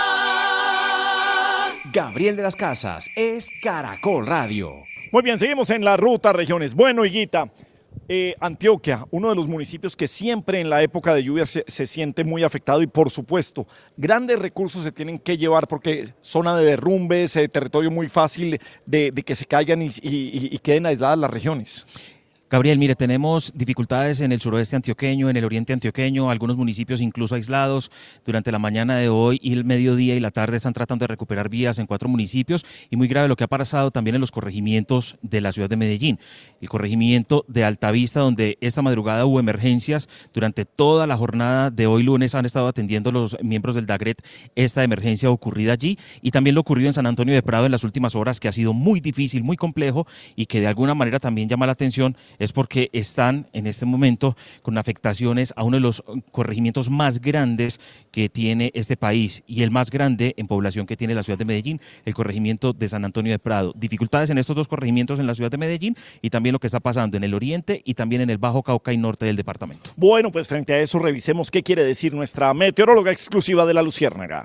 Gabriel de las Casas es Caracol Radio. Muy bien, seguimos en la ruta regiones. Bueno, Higuita, Antioquia, uno de los municipios que siempre en la época de lluvia se siente muy afectado y por supuesto, grandes recursos se tienen que llevar porque zona de derrumbes, territorio muy fácil de que se caigan y queden aisladas las regiones. Gabriel, mire, tenemos dificultades en el suroeste antioqueño, en el oriente antioqueño, algunos municipios incluso aislados. Durante la mañana de hoy y el mediodía y la tarde están tratando de recuperar vías en 4 municipios y muy grave lo que ha pasado también en los corregimientos de la ciudad de Medellín. El corregimiento de Altavista, donde esta madrugada hubo emergencias, durante toda la jornada de hoy lunes han estado atendiendo los miembros del DAGRET esta emergencia ocurrida allí y también lo ocurrido en San Antonio de Prado en las últimas horas, que ha sido muy difícil, muy complejo y que de alguna manera también llama la atención. Es porque están en este momento con afectaciones a uno de los corregimientos más grandes que tiene este país y el más grande en población que tiene la ciudad de Medellín, el corregimiento de San Antonio de Prado. Dificultades en estos 2 corregimientos en la ciudad de Medellín y también lo que está pasando en el oriente y también en el Bajo Cauca y norte del departamento. Bueno, pues frente a eso revisemos qué quiere decir nuestra meteoróloga exclusiva de la Luciérnaga.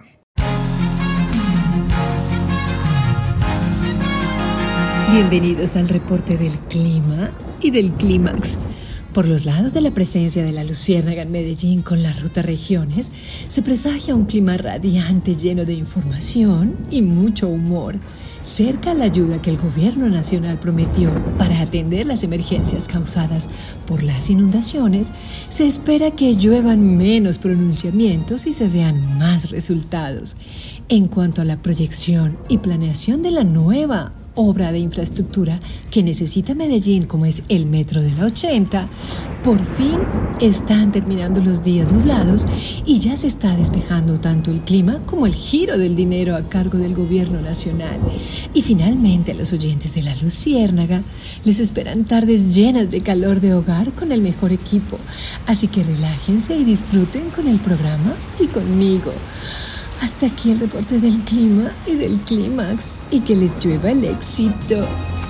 Bienvenidos al reporte del clima y del clímax. Por los lados de la presencia de la Luciérnaga en Medellín con la ruta regiones, se presagia un clima radiante lleno de información y mucho humor. Cerca a la ayuda que el gobierno nacional prometió para atender las emergencias causadas por las inundaciones, se espera que lluevan menos pronunciamientos y se vean más resultados. En cuanto a la proyección y planeación de la nueva obra de infraestructura que necesita Medellín, como es el Metro de la 80, por fin están terminando los días nublados y ya se está despejando tanto el clima como el giro del dinero a cargo del gobierno nacional. Y finalmente a los oyentes de La Luciérnaga les esperan tardes llenas de calor de hogar con el mejor equipo. Así que relájense y disfruten con el programa y conmigo. Hasta aquí el reporte del clima y del clímax. Y que les llueva el éxito.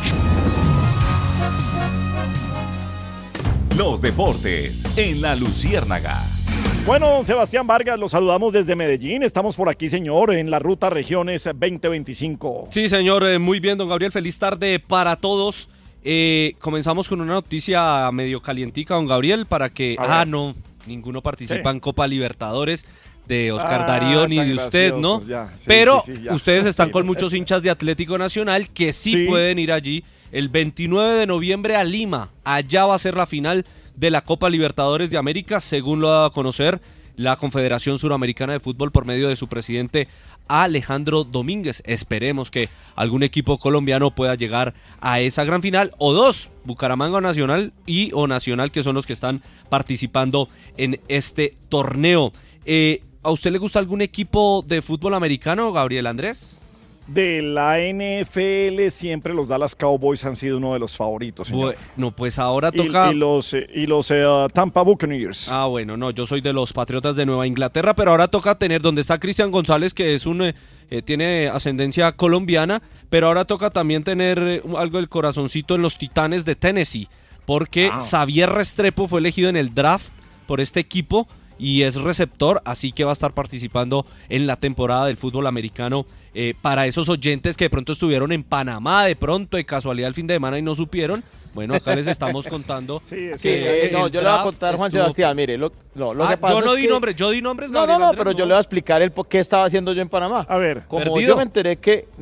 Los deportes en La Luciérnaga. Bueno, Sebastián Vargas, los saludamos desde Medellín. Estamos por aquí, señor, en la Ruta Regiones 2025. Sí, señor, muy bien, don Gabriel. Feliz tarde para todos. Comenzamos con una noticia medio calientica, don Gabriel, para que... no, ninguno participa en Copa Libertadores. De Oscar Darío ni de usted, ¿no? Pero ustedes están con muchos hinchas de Atlético Nacional que sí pueden ir allí el 29 de noviembre a Lima. Allá va a ser la final de la Copa Libertadores de América, según lo ha dado a conocer la Confederación Suramericana de Fútbol por medio de su presidente Alejandro Domínguez. Esperemos que algún equipo colombiano pueda llegar a esa gran final, o dos, Bucaramanga o Nacional, que son los que están participando en este torneo. ¿A usted le gusta algún equipo de fútbol americano, Gabriel Andrés? De la NFL siempre los Dallas Cowboys han sido uno de los favoritos, señor. Bueno, pues ahora toca... Y los Tampa Buccaneers. Bueno, no, yo soy de los Patriotas de Nueva Inglaterra, pero ahora toca tener, donde está Cristian González, que es tiene ascendencia colombiana, pero ahora toca también tener algo del corazoncito en los Titanes de Tennessee, porque Xavier Restrepo fue elegido en el draft por este equipo, y es receptor, así que va a estar participando en la temporada del fútbol americano. Para esos oyentes que de pronto estuvieron en Panamá, de pronto, de casualidad el fin de semana y no supieron, bueno, acá les estamos contando. Yo le voy a contar, Juan Sebastián, mire, lo que pasa yo no es di que... nombres, yo di nombres, No, Gabriel Andrés, pero yo le voy a explicar por qué estaba haciendo yo en Panamá. A ver, como yo me enteré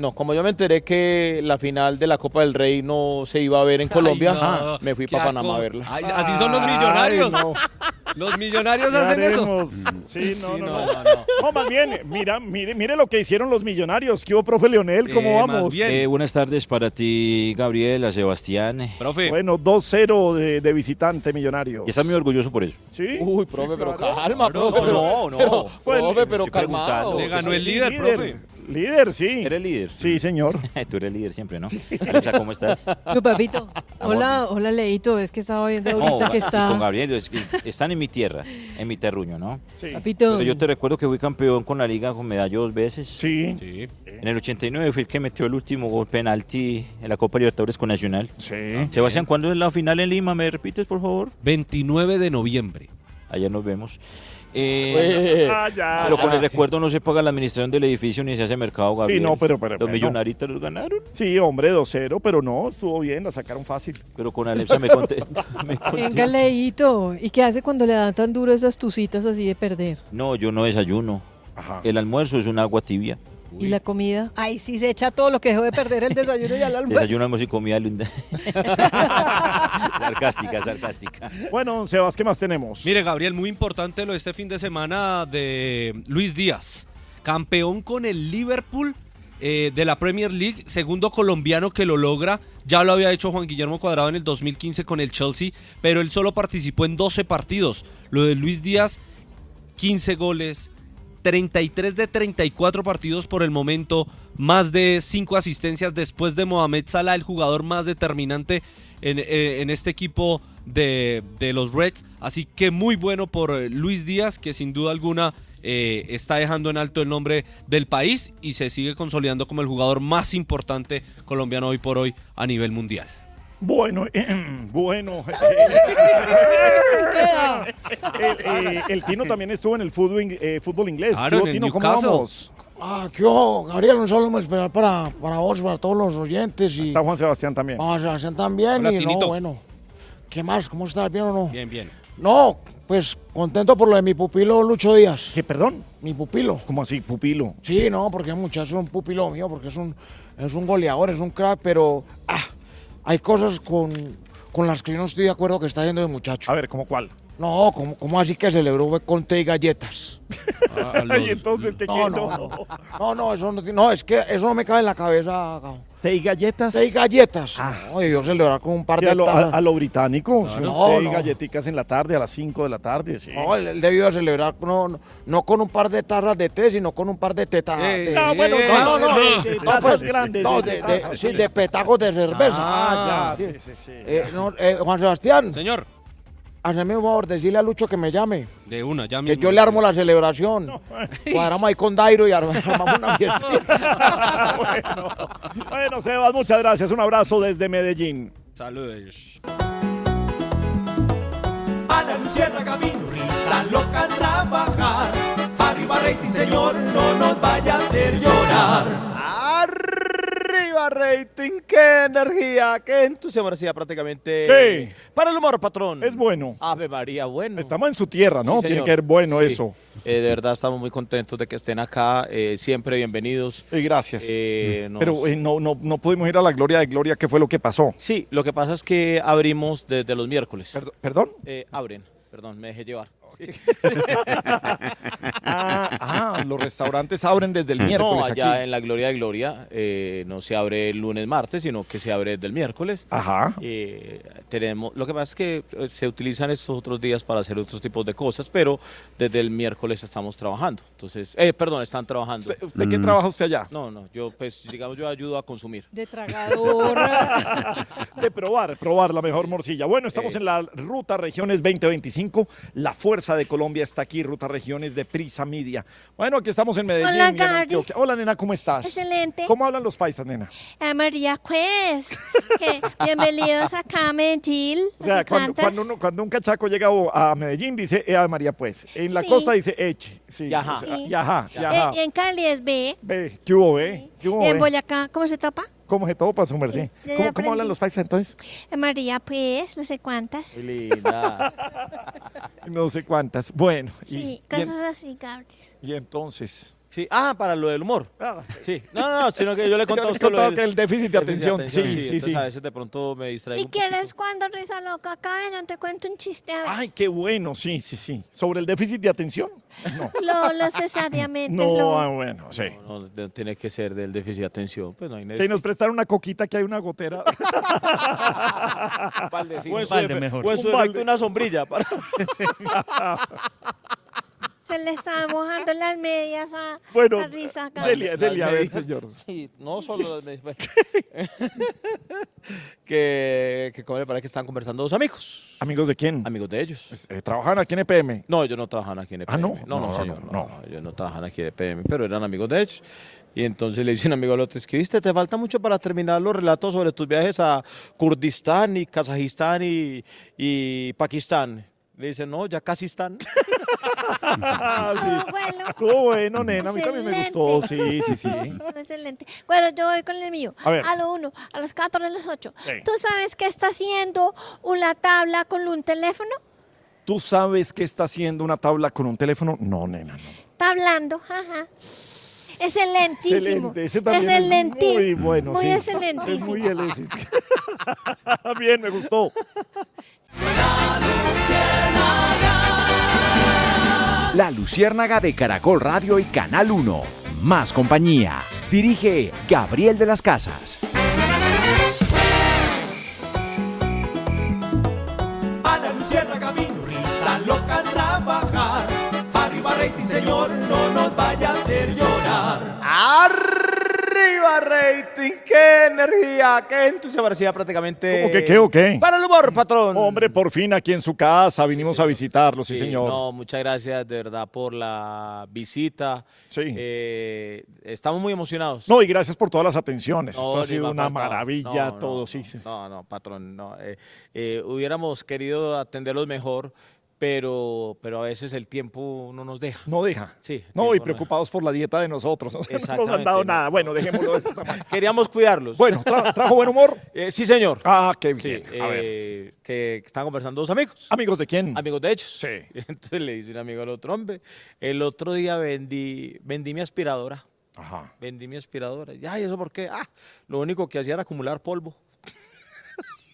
que la final de la Copa del Rey no se iba a ver en Colombia, me fui para Panamá a verla. Así son los millonarios. Los millonarios hacen eso. Sí, no. No, más bien, mire lo que hicieron los millonarios. ¿Qué hubo, profe Leonel? ¿Cómo vamos? Buenas tardes para ti, Gabriel, a Sebastián. Profe. Bueno, 2-0 de visitante millonario. Y está muy orgulloso por eso. ¿Sí? Uy, profe, pero calma, profe. Profe, pero calmado. Le ganó el líder, profe. Líder, sí. ¿Eres líder? Sí, señor. Tú eres líder siempre, ¿no? Alonso, ¿cómo estás? Yo, papito. Hola, Leito. Es que estaba viendo ahorita que está... Con Gabriel, es que están en mi tierra, en mi terruño, ¿no? Sí. Papito. Pero yo te recuerdo que fui campeón con la liga con medalla 2 veces. Sí. En el 89 fui el que metió el último gol penalti en la Copa Libertadores con Nacional. Sí. Sebastián, ¿cuándo es la final en Lima? ¿Me repites, por favor? 29 de noviembre. Allá nos vemos. Pero con el recuerdo no se paga la administración del edificio ni se hace mercado, Gabriel. Sí, no, pero ¿Los millonaritos los ganaron? Sí, hombre, 2-0, pero no, estuvo bien, la sacaron fácil. Pero con Alexa me conté. Venga, Leito. ¿Y qué hace cuando le dan tan duro esas tucitas así de perder? No, yo no desayuno. El almuerzo es un agua tibia. ¿Y la comida? Ay, sí se echa todo lo que dejó de perder el desayuno y al almuerzo. Desayuno, almuerzo y comida linda. Sarcástica. Bueno, Sebas, ¿qué más tenemos? Mire, Gabriel, muy importante lo de este fin de semana de Luis Díaz. Campeón con el Liverpool de la Premier League, segundo colombiano que lo logra. Ya lo había hecho Juan Guillermo Cuadrado en el 2015 con el Chelsea, pero él solo participó en 12 partidos. Lo de Luis Díaz, 15 goles, 33 de 34 partidos por el momento, más de 5 asistencias después de Mohamed Salah, el jugador más determinante en este equipo de los Reds. Así que muy bueno por Luis Díaz, que sin duda alguna está dejando en alto el nombre del país y se sigue consolidando como el jugador más importante colombiano hoy por hoy a nivel mundial. Bueno, el Tino también estuvo en el fútbol inglés. Claro, en Tino, ¿cómo Newcastle. vamos? ¿Qué hubo, Gabriel? Un saludo especial para vos, para todos los oyentes. Y está Juan Sebastián también. Juan Sebastián también. Hola, y Tinito. no, bueno, ¿qué más? ¿Cómo estás? ¿Bien o no? Bien. No, pues contento por lo de mi pupilo Lucho Díaz. ¿Qué, perdón? Mi pupilo. ¿Cómo así, pupilo? Sí, no, porque el muchacho es un pupilo mío, porque es un goleador, es un crack, pero hay cosas con las que yo no estoy de acuerdo que está haciendo el muchacho. A ver, ¿cómo cuál? No, ¿cómo así que celebró fue con té y galletas? ¿Y entonces qué quiero? No, no, es que eso no me cabe en la cabeza. ¿Té y galletas? Té y galletas. No, yo celebrar con un par de tazas. A lo británico, sí, No, té y no. galleticas en la tarde, a las 5 de la tarde, sí. No, él debió de celebrar no con un par de tazas de té, sino con un par de tetas. Tazas grandes. No, de petacos de cerveza. Sí. Juan Sebastián. Señor. Hazme un favor, decirle a Lucho que me llame. De una, ya Que mismo. yo le armo la celebración. Cuadramos ahí con Dairo y armamos una fiesta. Bueno, Sebas, muchas gracias. Un abrazo desde Medellín. Saludos. Ana Luciérnaga vino, risa loca trabajar. Arriba rating, señor, no nos vaya a hacer llorar. Arriba rating, qué energía, qué entusiasmo hacía prácticamente. Sí. Para el humor, patrón. Es bueno. Ave María, bueno. Estamos en su tierra, ¿no? Sí, Tiene señor. que ser bueno Sí. eso. De verdad estamos muy contentos de que estén acá, siempre bienvenidos. Gracias. Nos- Pero no pudimos ir a la Gloria de Gloria. ¿Qué fue lo que pasó? Sí, lo que pasa es que abrimos desde los miércoles. ¿Perdón? Perdón, me dejé llevar. Los restaurantes abren desde el miércoles No, allá aquí. en la Gloria de Gloria no se abre el lunes, martes, sino que se abre desde el miércoles. Ajá. Lo que pasa es que se utilizan estos otros días para hacer otros tipos de cosas, pero desde el miércoles estamos trabajando. Entonces, están trabajando. ¿De qué trabaja usted allá? No, yo yo ayudo a consumir. De tragador. De probar la mejor morcilla. Bueno, estamos en la Ruta Regiones 2025. La fuerza de Colombia está aquí, Ruta Regiones de Prisa Media. Bueno, aquí estamos en Medellín. Hola, y en Garis. Antioquia. Hola, nena, ¿cómo estás? Excelente. ¿Cómo hablan los paisas, nena? María Pues, bienvenidos acá a Medellín. O sea, ¿Me cantas? cuando un cachaco llega a Medellín dice Ave María, pues. En la Sí. costa dice Eche. Sí, Yajá. o sea, Sí. yajá, yajá. En Cali es B. Ve, ¿qué hubo, ve? ¿Qué hubo, Y en ve? Boyacá, ¿cómo se topa? ¿Cómo se todo para su merced? ya ¿Cómo aprendí. hablan los paisas entonces? María Pues, no sé cuántas. Muy linda. No sé cuántas. Bueno. Sí, y en- cosas así, Gabris. y entonces... Sí, para lo del humor. Sí. No, sino que yo le conté a usted contaba lo que el déficit de atención. Sí, entonces sí. a veces de pronto me distraigo Si un poquito. quieres, cuando risa loca acabe, no te cuento un chiste. A ver. Ay, qué bueno, sí. ¿Sobre el déficit de atención? No. Lo necesariamente. No, bueno, sí. No, tiene que ser del déficit de atención. Pues no hay Que nos prestaron una coquita que hay una gotera. O en su balde efe- mejor. o en su Un balde. efecto una sombrilla. Se le estaba mojando las medias a risa. Gabris. Delia, a ver, señor. Sí, no solo las medias. que ¿cómo le parece que están conversando dos amigos? ¿Amigos de quién? Amigos de ellos. ¿Trabajan aquí en EPM? No, ellos no trabajan aquí en EPM. Ah, ¿no? No, No, señor. no. Ellos no trabajan aquí en EPM, pero eran amigos de ellos. Y entonces le dice un amigo al otro, escribiste, te falta mucho para terminar los relatos sobre tus viajes a Kurdistán y Kazajistán y Pakistán. Le dice, no, ya casi están. Estuvo bueno, nena. A mí también me gustó. Sí. Excelente. Bueno, yo voy con el mío. A ver. A lo 1, a los 4, a los 8. Sí. ¿Tú sabes qué está haciendo una tabla con un teléfono? ¿Tú sabes qué está haciendo una tabla con un teléfono? No, nena, no. Está hablando, jaja. Excelentísimo. Excelente. Ese también Excelentísimo. es muy bueno, Muy sí. excelentísimo. Es muy excelente. Bien, me gustó. La Luciérnaga de Caracol Radio y Canal 1. Más compañía. Dirige Gabriel de las Casas. Ana Luciérnaga vino, risa loca a trabajar. Arriba rating, señor, no nos vaya a hacer llorar. ¡Arriba rating! ¡Qué energía! ¡Qué entusiasmo hacía prácticamente! ¿Cómo que qué o qué? Para el humor, patrón. Hombre, por fin aquí en su casa. Vinimos a visitarlo, sí, señor. No, muchas gracias de verdad por la visita. Sí. Estamos muy emocionados. No, y gracias por todas las atenciones. No, Esto ha ni sido más una faltaba. maravilla, No, todo, no, sí. No, patrón, no. Hubiéramos querido atenderlos mejor, pero a veces el tiempo no nos deja. No deja. Sí. No, y preocupados por la dieta de nosotros. No nos han Exactamente, dado no. nada. Bueno, dejémoslo de esta manera. Queríamos cuidarlos. Bueno, ¿trajo buen humor? Sí, señor. Ah, qué bien. Sí, A ver. que estaban conversando dos amigos. ¿Amigos de quién? Amigos de ellos. Sí. Entonces le dice un amigo al otro, hombre, el otro día vendí mi aspiradora. Ajá. Vendí mi aspiradora. ¿Y eso por qué? Lo único que hacía era acumular polvo.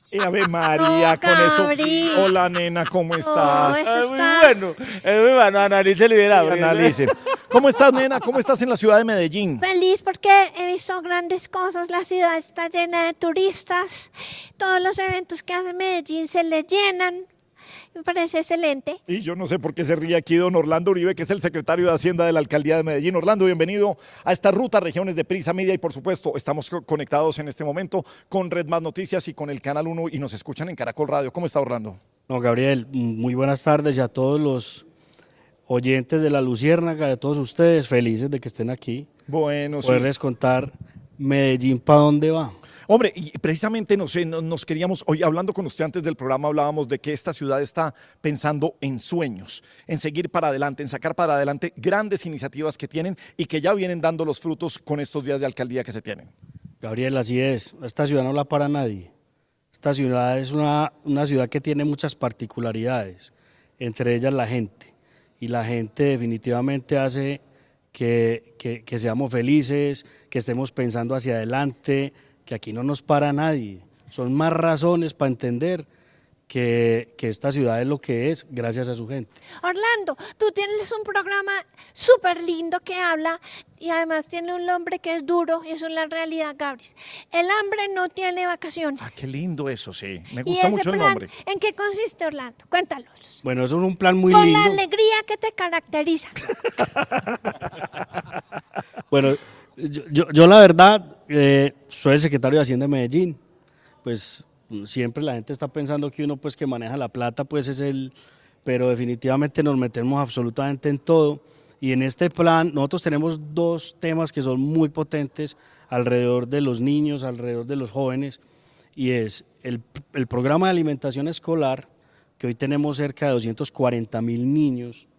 Ave María, No, con eso. Gabri. Hola, nena, ¿cómo estás? eso Muy está- bueno, es muy bueno, analice liberado. Sí, analice. ¿Cómo estás, nena? ¿Cómo estás en la ciudad de Medellín? Feliz porque he visto grandes cosas, la ciudad está llena de turistas, todos los eventos que hace Medellín se le llenan, me parece excelente. Y yo no sé por qué se ríe aquí don Orlando Uribe, que es el secretario de Hacienda de la Alcaldía de Medellín. Orlando, bienvenido a esta ruta Regiones de Prisa Media y por supuesto estamos conectados en este momento con Red Más Noticias y con el Canal 1 y nos escuchan en Caracol Radio. ¿Cómo está Orlando? No, Gabriel, muy buenas tardes y a todos los oyentes de La Luciérnaga, de todos ustedes, felices de que estén aquí. Bueno, sí. Poderles contar Medellín para dónde va. Hombre, y precisamente, no sé, nos queríamos, hoy hablando con usted antes del programa, hablábamos de que esta ciudad está pensando en sueños, en seguir para adelante, en sacar para adelante grandes iniciativas que tienen y que ya vienen dando los frutos con estos días de alcaldía que se tienen. Gabriel, así es. Esta ciudad no la para nadie. Esta ciudad es una ciudad que tiene muchas particularidades, entre ellas la gente. Y la gente definitivamente hace que seamos felices, que estemos pensando hacia adelante, que aquí no nos para nadie. Son más razones para entender que esta ciudad es lo que es gracias a su gente. Orlando, tú tienes un programa súper lindo que habla y además tiene un nombre que es duro y eso es la realidad, Gabris. El hambre no tiene vacaciones. Ah, qué lindo eso, sí. Me ¿Y gusta ese mucho el plan, nombre. en qué consiste, Orlando? Cuéntalos. Bueno, eso es un plan muy Con lindo. la alegría que te caracteriza. Bueno, yo la verdad soy el secretario de Hacienda de Medellín. Pues siempre la gente está pensando que uno pues que maneja la plata pues es pero definitivamente nos metemos absolutamente en todo. Y en este plan nosotros tenemos dos temas que son muy potentes alrededor de los niños, alrededor de los jóvenes, y es el programa de alimentación escolar, que hoy tenemos cerca de 240,000 niños,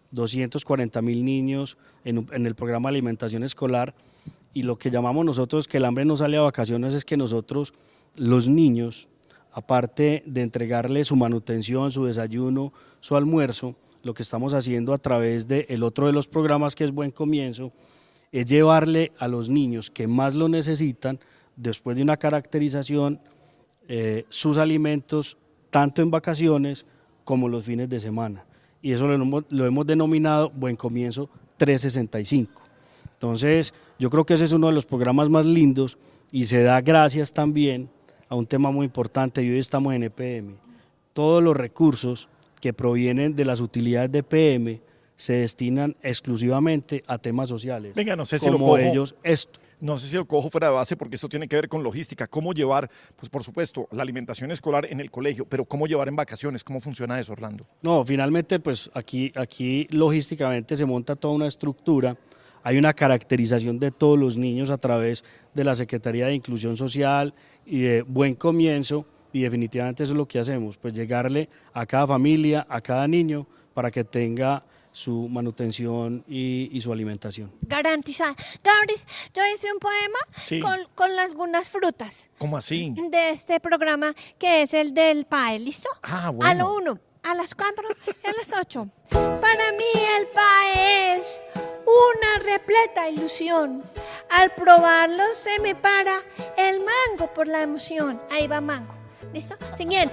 240,000 niños en el programa de alimentación escolar, y lo que llamamos nosotros que el hambre no sale a vacaciones es que nosotros, los niños, aparte de entregarle su manutención, su desayuno, su almuerzo, lo que estamos haciendo a través del otro de los programas que es Buen Comienzo, es llevarle a los niños que más lo necesitan, después de una caracterización, sus alimentos, tanto en vacaciones como los fines de semana. Y eso lo hemos denominado Buen Comienzo 365. Entonces, yo creo que ese es uno de los programas más lindos y se da gracias también a un tema muy importante, y hoy estamos en EPM. Todos los recursos que provienen de las utilidades de EPM se destinan exclusivamente a temas sociales. Venga, no sé si lo como cojo. ellos esto. No sé si lo cojo fuera de base porque esto tiene que ver con logística. ¿Cómo llevar, pues por supuesto, la alimentación escolar en el colegio, pero cómo llevar en vacaciones? ¿Cómo funciona eso, Orlando? No, finalmente, pues aquí logísticamente se monta toda una estructura. Hay una caracterización de todos los niños a través de la Secretaría de Inclusión Social y de Buen Comienzo, y definitivamente eso es lo que hacemos, pues llegarle a cada familia, a cada niño, para que tenga su manutención y su alimentación. Garantizada. Gabris, yo hice un poema Sí. con algunas frutas ¿Cómo así? de este programa que es el del PAE, ¿listo? Ah, bueno. A lo 1, a las 4 y a las 8. Para mí el PAE es una repleta ilusión. Al probarlo se me para el mango por la emoción. Ahí va mango. ¿Listo? Siguiente.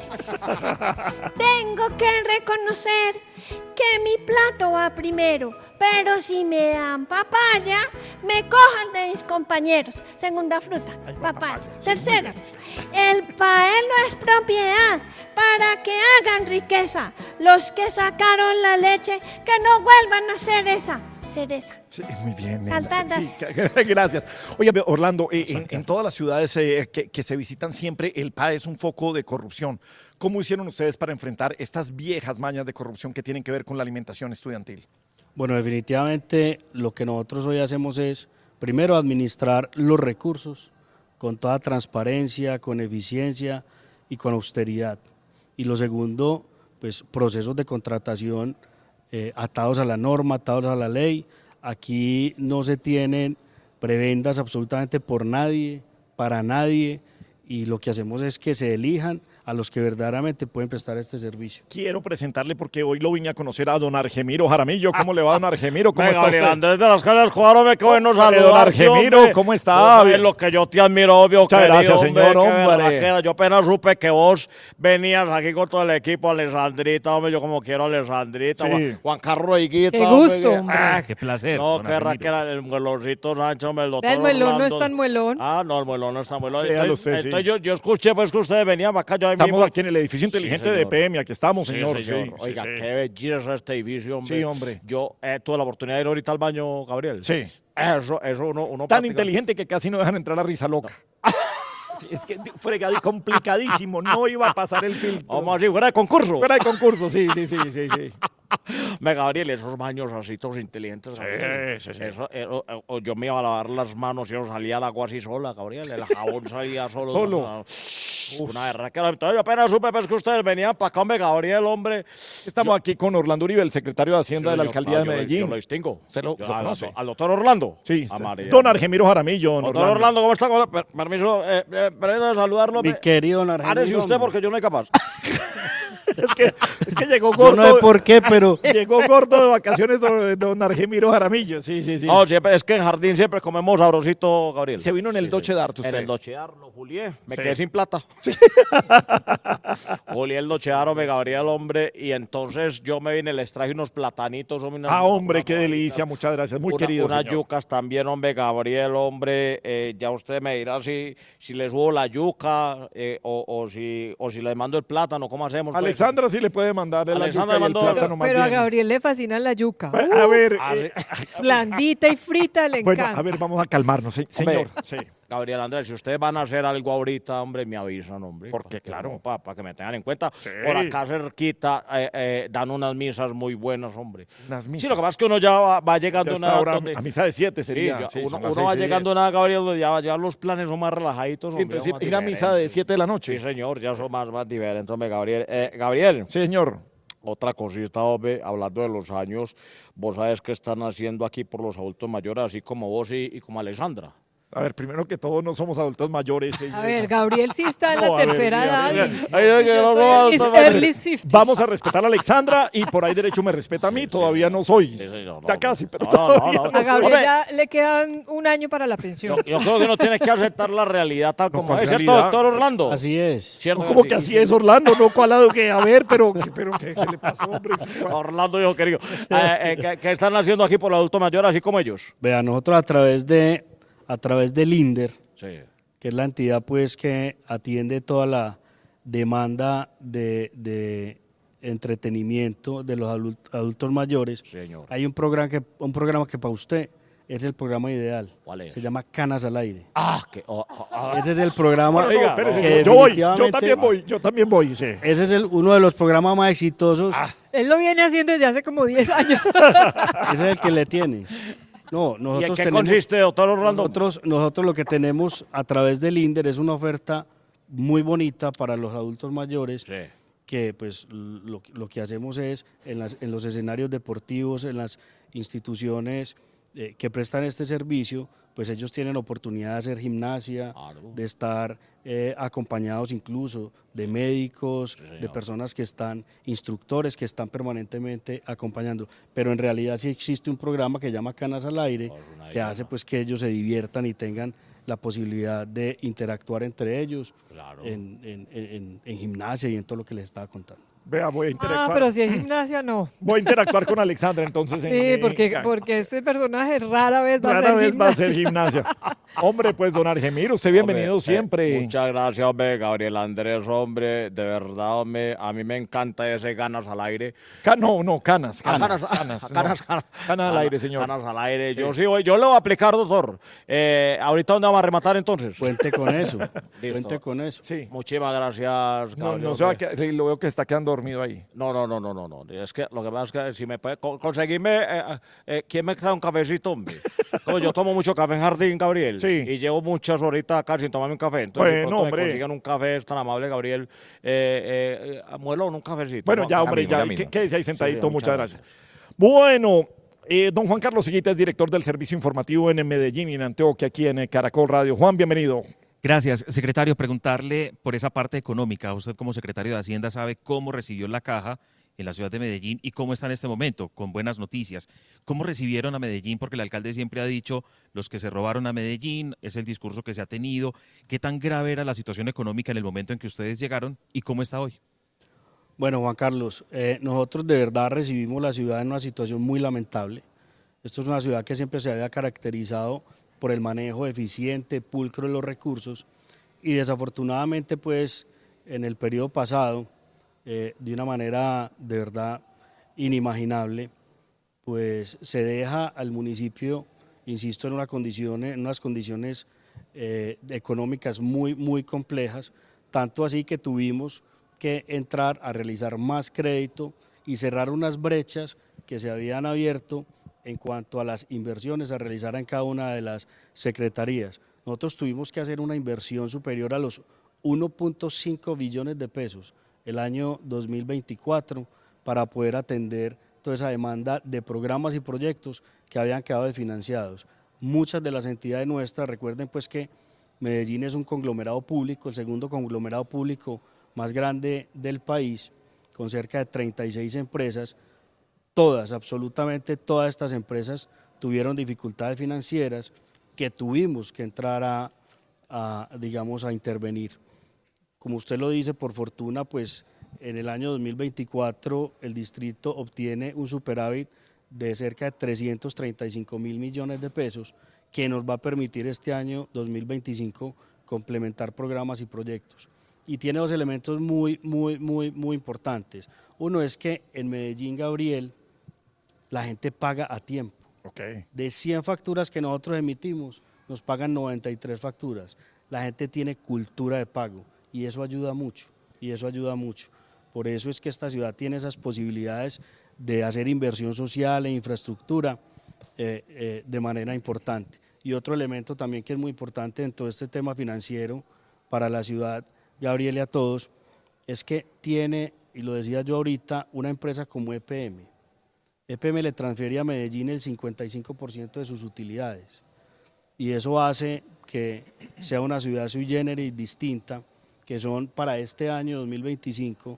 Tengo que reconocer que mi plato va primero, pero si me dan papaya, me cojan de mis compañeros. Segunda fruta, papaya. Tercera, el PAE no es propiedad para que hagan riqueza. Los que sacaron la leche, que no vuelvan a hacer esa. Cereza. Sí, muy bien. nena. Saltadas. Sí, gracias. Oye, Orlando, en todas las ciudades que se visitan siempre, el PAE es un foco de corrupción. ¿Cómo hicieron ustedes para enfrentar estas viejas mañas de corrupción que tienen que ver con la alimentación estudiantil? Bueno, definitivamente lo que nosotros hoy hacemos es, primero, administrar los recursos con toda transparencia, con eficiencia y con austeridad. Y lo segundo, pues procesos de contratación atados a la norma, atados a la ley. Aquí no se tienen prebendas absolutamente por nadie, para nadie, y lo que hacemos es que se elijan a los que verdaderamente pueden prestar este servicio. Quiero presentarle porque hoy lo vine a conocer a don Argemiro Jaramillo. ¿Cómo le va, don Argemiro? ¿Cómo está usted? Andrés de las Casas Cuadro, me quedo en Don Argemiro, ¿cómo está? Es lo que yo te admiro, obvio. Muchas gracias, señor, hombre. Yo apenas supe que vos venías aquí con todo el equipo, Alessandrita, hombre, yo como quiero a Alessandrita, Sí. Juan Carlos Higuita. Qué gusto, hombre. Qué placer. No, don qué Argemiro. raquera, el mueloncito Sancho, hombre, el doctor El muelón no Orlando. es tan muelón. Ah, no, el muelón no está muelón. Véalo usted, sí. Entonces yo escuché pues que ustedes venían para acá. Yo ahí Estamos mismo- aquí en el edificio inteligente Sí, de señor. PM, aquí estamos, Sí, señor. señor. Sí, Oiga, sí, sí. qué belleza este edificio, hombre. Sí, hombre. Yo tuve la oportunidad de ir ahorita al baño, Gabriel. Sí. Eso uno Tan practica. inteligente que casi no dejan entrar a risa loca. Sí, es que complicadísimo, no iba a pasar el filtro. Vamos así, fuera de concurso. Fuera de concurso, sí. Me, Gabriel, esos baños así todos inteligentes. Gabriel. sí. O yo me iba a lavar las manos y no salía el agua así sola, Gabriel. El jabón salía solo. Solo. Una berraquera. Entonces yo apenas supe pues, que ustedes venían para acá, hombre, Gabriel, hombre. Estamos aquí con Orlando Uribe, el secretario de Hacienda de la señor, Alcaldía de yo lo- Medellín. Yo lo distingo. ¿Usted lo conoce? Al doctor Orlando. Sí. A María. Don Argemiro Jaramillo, don Doctor Orlando, ¿cómo está? Permiso, permítame de saludarlo. Mi querido don Argemiro, Árese usted hombre. porque yo no soy capaz. Es que llegó Yo gordo. no sé por qué, pero... Llegó gordo de vacaciones don Argemiro Jaramillo, sí. No, siempre, es que en jardín siempre comemos sabrosito, Gabriel. Se vino en el Dolce Dart usted. En el Dolce Dart, lo julié. Me Sí. quedé sin plata. Julié el Dolce Dart, me Gabriel, hombre. Y entonces yo me vine, les traje unos platanitos. Hombre, qué delicia, muchas gracias, muy querido, Unas señor. yucas también, hombre, Gabriel, hombre. Ya usted me dirá si le subo la yuca o si les mando el plátano, ¿cómo hacemos? pues? Alexandra sí le puede mandar la Alexandra yuca y el mandó- plátano más Pero a bien. Gabriel le fascina la yuca. A ver, Blandita y frita le bueno, encanta. a ver, vamos a calmarnos, señor. Sí. Gabriel Andrés, si ustedes van a hacer algo ahorita, hombre, me avisan, hombre. Porque, claro. Para que me tengan en cuenta. Sí. Por acá cerquita dan unas misas muy buenas, hombre. Unas misas. Sí, lo que pasa es que uno ya va llegando Ya a una está edad ahora donde- a misa de 7 Sí, sería. ya Sí, uno son las va 6:10. llegando a una, Gabriel, donde ya los planes son más relajaditos. Sí, hombre, entonces más ir a misa de diferentes. 7 de la noche. Sí, señor, ya son más diferentes, hombre, Gabriel. Gabriel. Sí, señor. Otra cosita, hombre, hablando de los años, vos sabes qué están haciendo aquí por los adultos mayores, así como vos y como Alessandra. A ver, primero que todo, no somos adultos mayores. A ver, Gabriel sí está en No, la a ver, tercera edad. Gabriel. y- Ay, y no, yo que no, estoy no, en mis no, no, early 50s. Vamos a respetar a Alexandra y por ahí derecho me respeta a mí. Todavía no soy. Ya casi, pero todavía no A Gabriel soy. ya le quedan un año para la pensión. Yo creo que uno tiene que aceptar la realidad tal como ¿cuál es, ¿cierto, realidad? doctor Orlando? Así es. ¿Cierto No, como que así es, Orlando, no cuál lado que, a ver, pero ¿qué le pasó, hombre? Sí, cuál. Orlando, hijo querido. ¿Qué están haciendo aquí por los adultos mayores, así como ellos? Vea, nosotros a través del INDER, Sí. que es la entidad pues que atiende toda la demanda de entretenimiento de los adultos mayores, Señor. hay un programa que para usted es el programa ideal. ¿Cuál es? Se llama Canas al Aire. Ese Ese es el programa Bueno, no, espérese, que yo también voy, sí. Ese es uno de los programas más exitosos. Él lo viene haciendo desde hace como 10 años. Ese es el que le tiene. No, nosotros ¿Y en qué tenemos, consiste, doctor Orlando? nosotros lo que tenemos a través del INDER es una oferta muy bonita para los adultos mayores, que pues lo que hacemos es en los escenarios deportivos, en las instituciones que prestan este servicio, pues ellos tienen oportunidad de hacer gimnasia, de estar acompañados incluso de médicos, de personas que están, instructores que están permanentemente acompañando. Pero en realidad sí existe un programa que se llama Canas al Aire, que hace pues que ellos se diviertan y tengan la posibilidad de interactuar entre ellos en gimnasia y en todo lo que les estaba contando. Vea, voy a interactuar. Pero si es gimnasia, no. Voy a interactuar con Alexandra, entonces. Sí, porque este personaje rara vez va a hacer gimnasia. Hombre, pues, don Argemiro, usted bienvenido siempre. Muchas gracias, hombre, Gabriel Andrés, hombre, de verdad, hombre, a mí me encanta ese Ganas al Aire. Canas. Canas al aire, señor. Canas al aire. Sí. Yo le voy a aplicar, doctor. ¿Ahorita dónde vamos a rematar entonces? Cuente con eso. Listo. Cuente con eso. Sí. Muchísimas gracias, No, Gabriel. no se va a hombre. quedar, sí, lo veo que está quedando dormido ahí. No. Es que lo que pasa es que si me puede conseguirme, ¿quién me da un cafecito, hombre? Como yo tomo mucho café en jardín, Gabriel. Sí. Y llevo muchas horitas acá sin tomarme un café. Entonces, Bueno, si pronto hombre. me consigan un café, es tan amable, Gabriel. Muelón, un cafecito. Bueno, ¿no? ya, hombre, Ya ya. mismo. Quédese ahí Sí, sentadito, sí, muchas gracias. Bueno, don Juan Carlos Higuita es director del servicio informativo en Medellín y en Antioquia, aquí en Caracol Radio. Juan, bienvenido. Gracias. Secretario, preguntarle por esa parte económica. Usted como secretario de Hacienda sabe cómo recibió la caja en la ciudad de Medellín y cómo está en este momento, con buenas noticias. ¿Cómo recibieron a Medellín? Porque el alcalde siempre ha dicho, los que se robaron a Medellín, es el discurso que se ha tenido. ¿Qué tan grave era la situación económica en el momento en que ustedes llegaron y cómo está hoy? Bueno, Juan Carlos, nosotros de verdad recibimos la ciudad en una situación muy lamentable. Esto es una ciudad que siempre se había caracterizado por el manejo eficiente, pulcro de los recursos, y desafortunadamente pues en el periodo pasado, de una manera de verdad inimaginable, pues se deja al municipio, insisto, en unas condiciones económicas muy complejas, tanto así que tuvimos que entrar a realizar más crédito y cerrar unas brechas que se habían abierto en cuanto a las inversiones a realizar en cada una de las secretarías. Nosotros tuvimos que hacer una inversión superior a los 1.5 billones de pesos el año 2024 para poder atender toda esa demanda de programas y proyectos que habían quedado desfinanciados. Muchas de las entidades nuestras, recuerden pues que Medellín es un conglomerado público, el segundo conglomerado público más grande del país, con cerca de 36 empresas. Todas, absolutamente todas estas empresas tuvieron dificultades financieras que tuvimos que entrar digamos, a intervenir. Como usted lo dice, por fortuna, pues en el año 2024 el distrito obtiene un superávit de cerca de 335.000 millones de pesos que nos va a permitir este año 2025 complementar programas y proyectos. Y tiene dos elementos muy importantes. Uno es que en Medellín, Gabriel, la gente paga a tiempo. De 100 facturas que nosotros emitimos, nos pagan 93 facturas. La gente tiene cultura de pago y eso ayuda mucho, Por eso es que esta ciudad tiene esas posibilidades de hacer inversión social e infraestructura de manera importante. Y otro elemento también que es muy importante en todo este tema financiero para la ciudad, Gabriel, y a todos, es que tiene, y lo decía yo ahorita, una empresa como EPM. EPM le transfiere a Medellín el 55% de sus utilidades y eso hace que sea una ciudad sui generis distinta, que son para este año 2025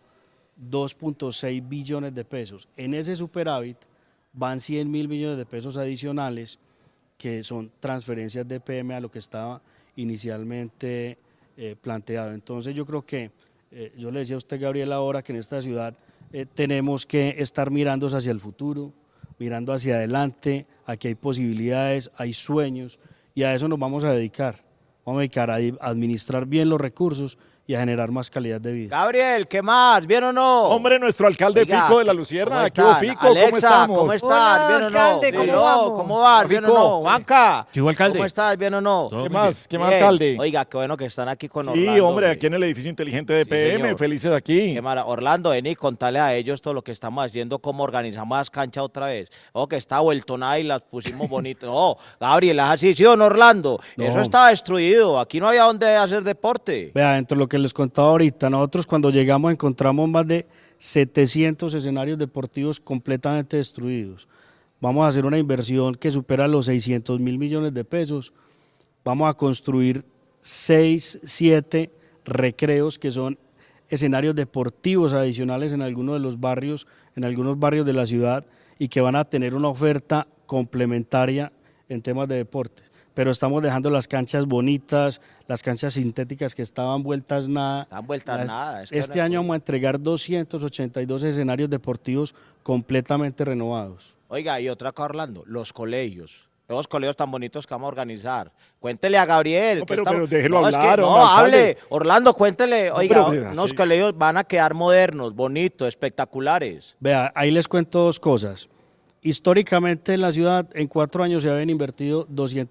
2.6 billones de pesos. En ese superávit van 100.000 millones de pesos adicionales que son transferencias de EPM a lo que estaba inicialmente planteado. Entonces yo creo que, yo le decía a usted, Gabriel, ahora que en esta ciudad tenemos que estar mirando hacia el futuro, mirando hacia adelante, aquí hay posibilidades, hay sueños y a eso nos vamos a dedicar. Vamos a dedicar a administrar bien los recursos y a generar más calidad de vida. Gabriel, ¿qué más? ¿Bien o no? Hombre, nuestro alcalde Fico de la Luciérnaga. ¿Qué ¿Cómo Fico? Alexa, ¿Cómo estamos? ¿cómo estás? ¿Bien o no? alcalde, ¿cómo vamos? ¿Cómo vas? ¿Bien o no? Juanca, ¿Qué hubo, alcalde? ¿cómo estás? ¿Bien o no? ¿Qué más? ¿Qué más, Bien. alcalde? Oiga, qué bueno que están aquí con Sí, Orlando. hombre, aquí en el edificio inteligente de PM, señor. felices aquí. Qué Orlando, vení, contale a ellos todo lo que estamos haciendo, cómo organizamos las canchas otra vez. Oh, que está vuelto nada y las pusimos bonitas. Oh, Gabriel, ¿es así, sí o no, Orlando? No. Eso estaba destruido, aquí no había donde hacer deporte. Vea, dentro de lo que les contaba ahorita, nosotros cuando llegamos encontramos más de 700 escenarios deportivos completamente destruidos. Vamos a hacer una inversión que supera los 600.000 millones de pesos. Vamos a construir 6, 7 recreos que son escenarios deportivos adicionales en algunos de los barrios, en algunos barrios de la ciudad y que van a tener una oferta complementaria en temas de deportes. Pero estamos dejando las canchas bonitas, las canchas sintéticas que estaban vueltas nada. Están vueltas nada. Es que Este año vamos a entregar 282 escenarios deportivos completamente renovados. Oiga, y otra cosa, Orlando, los colegios. Los colegios tan bonitos que vamos a organizar. Cuéntele a Gabriel. No, que pero déjelo es que hablar, no, hombre, alcalde. hable. Orlando, cuéntele. Oiga, pero, unos sí. colegios van a quedar modernos, bonitos, espectaculares. Vea, ahí les cuento dos cosas. Históricamente en la ciudad en 4 años se habían invertido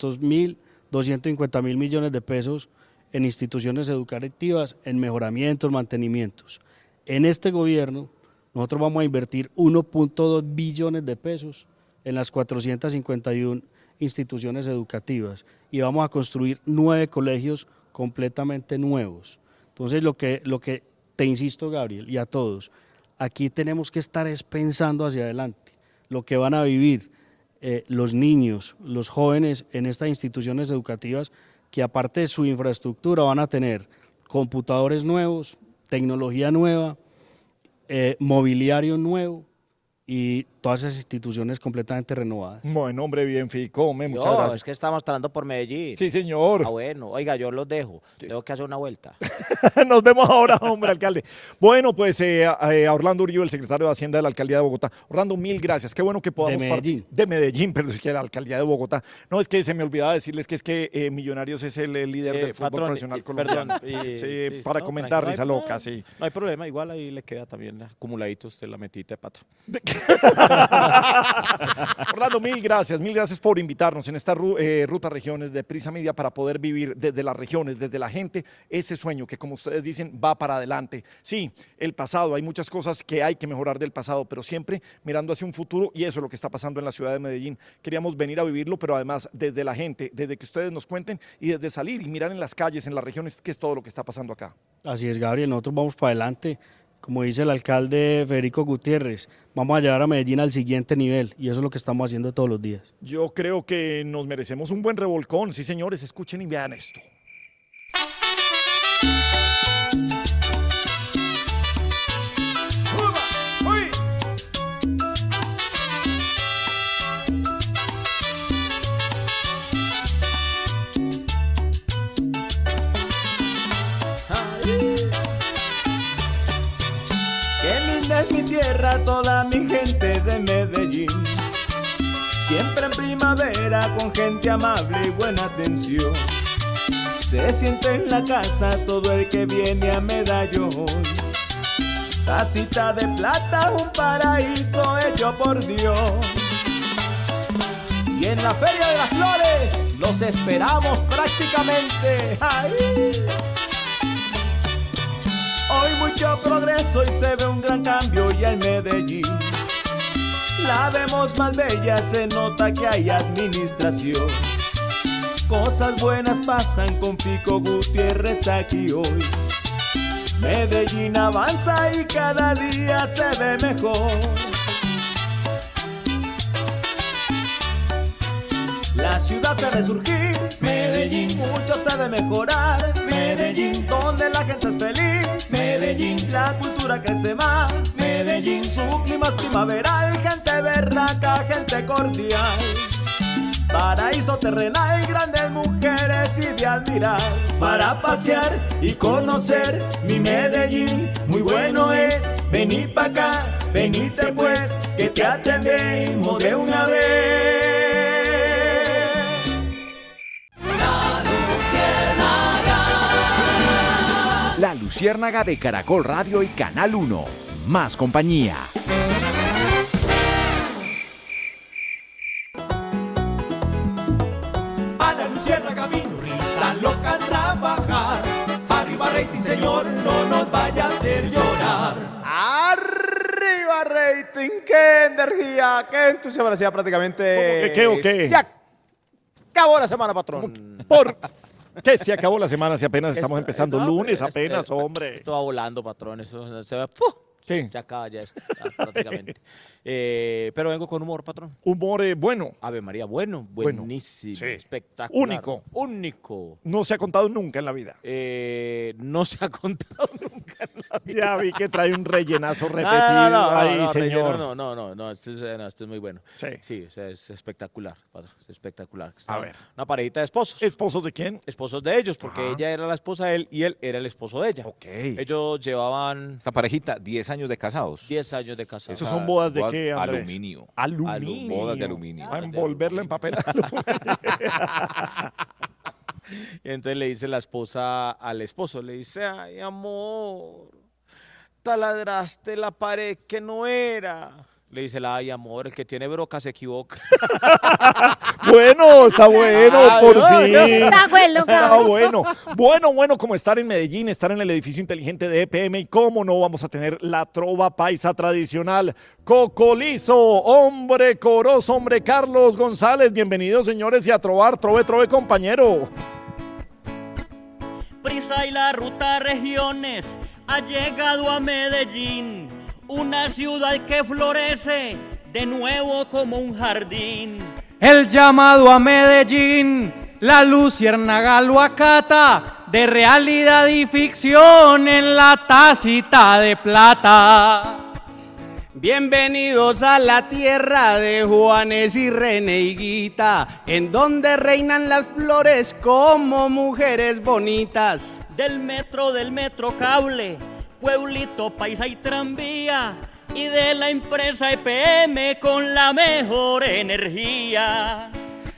250.000 millones de pesos en instituciones educativas, en mejoramientos, mantenimientos. En este gobierno nosotros vamos a invertir 1.2 billones de pesos en las 451 instituciones educativas y vamos a construir 9 colegios completamente nuevos. Entonces lo que te insisto, Gabriel, y a todos, aquí tenemos que estar pensando hacia adelante, lo que van a vivir los niños, los jóvenes en estas instituciones educativas que aparte de su infraestructura van a tener computadores nuevos, tecnología nueva, mobiliario nuevo y todas esas instituciones completamente renovadas. Bueno, hombre, bien, Ficome, muchas Yo, gracias. es que estamos entrando por Medellín. Sí, señor. Ah, bueno, oiga, yo los dejo. Tengo que hacer una vuelta. Nos vemos ahora, hombre, alcalde. Bueno, pues a Orlando Uribe, el secretario de Hacienda de la Alcaldía de Bogotá. Orlando, mil gracias. Qué bueno que podamos de Medellín, pero es que la Alcaldía de Bogotá. No, es que se me olvidaba decirles que es que Millonarios es el líder del fútbol patrón, profesional colombiano. sí, para no, comentar, tranquilo, risa loca, sí. No hay problema, igual ahí le queda también acumuladito usted la metita de pata. Orlando, mil gracias por invitarnos en esta Ruta Regiones de Prisa Media para poder vivir desde las regiones, desde la gente, ese sueño que, como ustedes dicen, va para adelante. Sí, el pasado, hay muchas cosas que hay que mejorar del pasado, pero siempre mirando hacia un futuro, y eso es lo que está pasando en la ciudad de Medellín. Queríamos venir a vivirlo, pero además desde la gente, desde que ustedes nos cuenten y desde salir y mirar en las calles, en las regiones, qué es todo lo que está pasando acá. Así es, Gabriel, nosotros vamos para adelante. Como dice el alcalde Federico Gutiérrez, vamos a llevar a Medellín al siguiente nivel y eso es lo que estamos haciendo todos los días. Yo creo que nos merecemos un buen revolcón. Sí, señores, escuchen y vean esto. Es mi tierra, toda mi gente de Medellín. Siempre en primavera con gente amable y buena atención. Se siente en la casa todo el que viene a Medellín. Tacita de plata, un paraíso hecho por Dios. Y en la Feria de las Flores los esperamos prácticamente. ¡Ay! Hoy mucho progreso y se ve un gran cambio ya en Medellín. La vemos más bella, se nota que hay administración. Cosas buenas pasan con Fico Gutiérrez aquí hoy. Medellín avanza y cada día se ve mejor. La ciudad se ve surgir, Medellín, mucho se ve mejorar, Medellín, donde la gente es feliz, Medellín, la cultura crece más, Medellín, su clima es primaveral, gente berraca, gente cordial, paraíso terrenal, grandes mujeres y de admirar, para pasear y conocer mi Medellín, muy bueno es, vení pa' acá, venite pues, que te atendemos de una vez. La Luciérnaga de Caracol Radio y Canal 1. Más compañía. A la Luciérnaga vino risa loca a trabajar. Arriba rating, señor, no nos vaya a hacer llorar. ¡Arriba rating! ¡Qué energía! ¡Qué entusiasmo! Decía prácticamente... ¿Qué o qué? Se acabó la semana, patrón. ¿Por qué se acabó la semana si apenas estamos empezando? Lunes apenas, hombre. Esto va volando, patrón. Eso se va... ¡Puf! ¿Qué? Se acaba ya esto, prácticamente. Pero vengo con humor, patrón. Humor bueno. Ave María, buenísimo, sí. espectacular. Único. No se ha contado nunca en la vida. No se ha contado nunca en la vida. Ya vi que trae un rellenazo repetido. No, señor. No, este es muy bueno. Sí, es espectacular, patrón, es espectacular. A ver. Una parejita de esposos. ¿Esposos de quién? Esposos de ellos, porque ella era la esposa de él y él era el esposo de ella. Ok. Ellos llevaban... Esta parejita, 10 años de casados. 10 años de casados. ¿Esos son bodas de qué, Andrés? Aluminio. Aluminio. Bodas de aluminio. A envolverla en papel aluminio. Y entonces le dice la esposa al esposo, le dice, ay, amor, taladraste la pared que no era. Le dice, ay, amor, el que tiene broca se equivoca. Bueno, está bueno, por fin. Está bueno, Está bueno. Bueno, como estar en Medellín, estar en el edificio inteligente de EPM y cómo no vamos a tener la trova paisa tradicional. Cocolizo, hombre coroso, hombre Carlos González. Bienvenidos, señores, y a trovar, trove, compañero. Prisa y la Ruta Regiones ha llegado a Medellín, una ciudad que florece de nuevo como un jardín. El llamado a Medellín La luciérnaga lo acata, de realidad y ficción en la tacita de plata. Bienvenidos a la tierra de Juanes y Reneiguita, en donde reinan las flores como mujeres bonitas. Del metro cable, pueblito, paisa y tranvía, y de la empresa EPM con la mejor energía.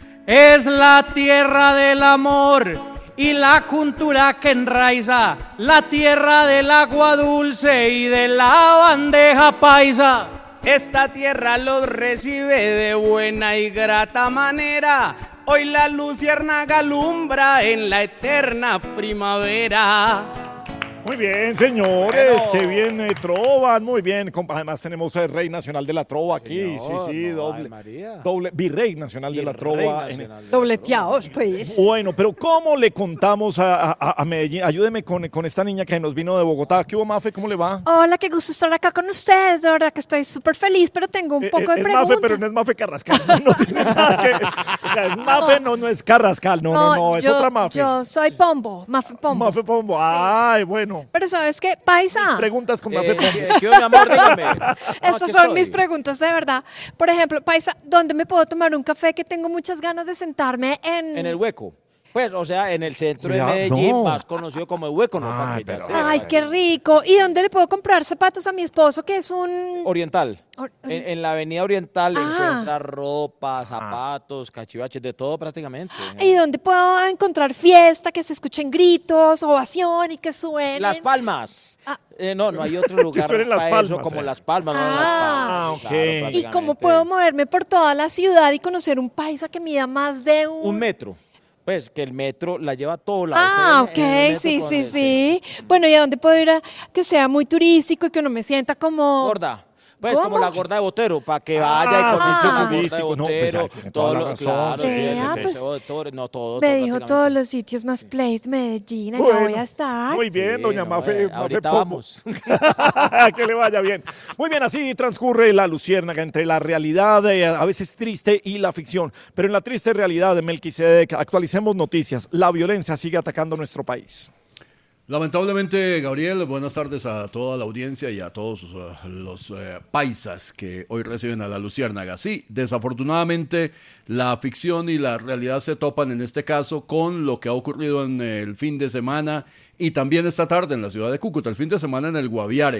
Es la tierra del amor y la cultura que enraiza, la tierra del agua dulce y de la bandeja paisa. Esta tierra los recibe de buena y grata manera, hoy la luciérnaga alumbra en la eterna primavera. Muy bien, señores, qué bien trovan, muy bien. Además tenemos el Rey Nacional de la Trova aquí, sí, doble Virrey Nacional de la Trova. Dobleteados, pues. Bueno, pero ¿cómo le contamos a Medellín? Ayúdeme con esta niña que nos vino de Bogotá. ¿Qué hubo, Mafe? ¿Cómo le va? Hola, qué gusto estar acá con ustedes, de verdad que estoy súper feliz, pero tengo un poco de preguntas. Mafe, pero no es Mafe Carrascal, no tiene nada que... O sea, es Mafe, no es Carrascal, no, es otra Mafe. Yo soy Pombo, Mafe Pombo. Mafe Pombo, ay, bueno. Pero ¿sabes qué? Paisa. Mis preguntas con Mafe Pombo. ¿Qué, mi amor? Dígame. Estas son mis preguntas, de verdad. Por ejemplo, Paisa, ¿dónde me puedo tomar un café que tengo muchas ganas de sentarme en... En el Hueco. Pues, o sea, en el centro de Medellín, más conocido como el Hueco, ¿no? Ay, qué rico. ¿Y dónde le puedo comprar zapatos a mi esposo, que es un... Oriental. En la avenida Oriental encuentra ropa, zapatos, cachivaches, de todo prácticamente. ¿Y dónde puedo encontrar fiesta, que se escuchen gritos, ovación y que suenen? Las Palmas. No hay otro lugar para eso como Las Palmas. No, Las Palmas. Okay. ¿Y cómo puedo moverme por toda la ciudad y conocer un paisa que mida más de un metro? Pues que el metro la lleva a todos lados. Ok, sí. Bueno, ¿y a dónde puedo ir a que sea muy turístico y que no me sienta como... Gorda. Pues como la gorda de Botero, para que vaya y conozca la gorda de Botero. Tiene toda la razón. Todo. Me dijo todos los sitios más place de Medellín, allá voy a estar. Muy bien, doña Mafe. Ahorita vamos. Que le vaya bien. Muy bien, así transcurre la luciérnaga entre la realidad, a veces triste, y la ficción. Pero en la triste realidad de Melquisedec, actualicemos noticias. La violencia sigue atacando nuestro país. Lamentablemente, Gabriel, buenas tardes a toda la audiencia y a todos los paisas que hoy reciben a la luciérnaga. Sí, desafortunadamente la ficción y la realidad se topan en este caso con lo que ha ocurrido en el fin de semana y también esta tarde en la ciudad de Cúcuta, el fin de semana en el Guaviare.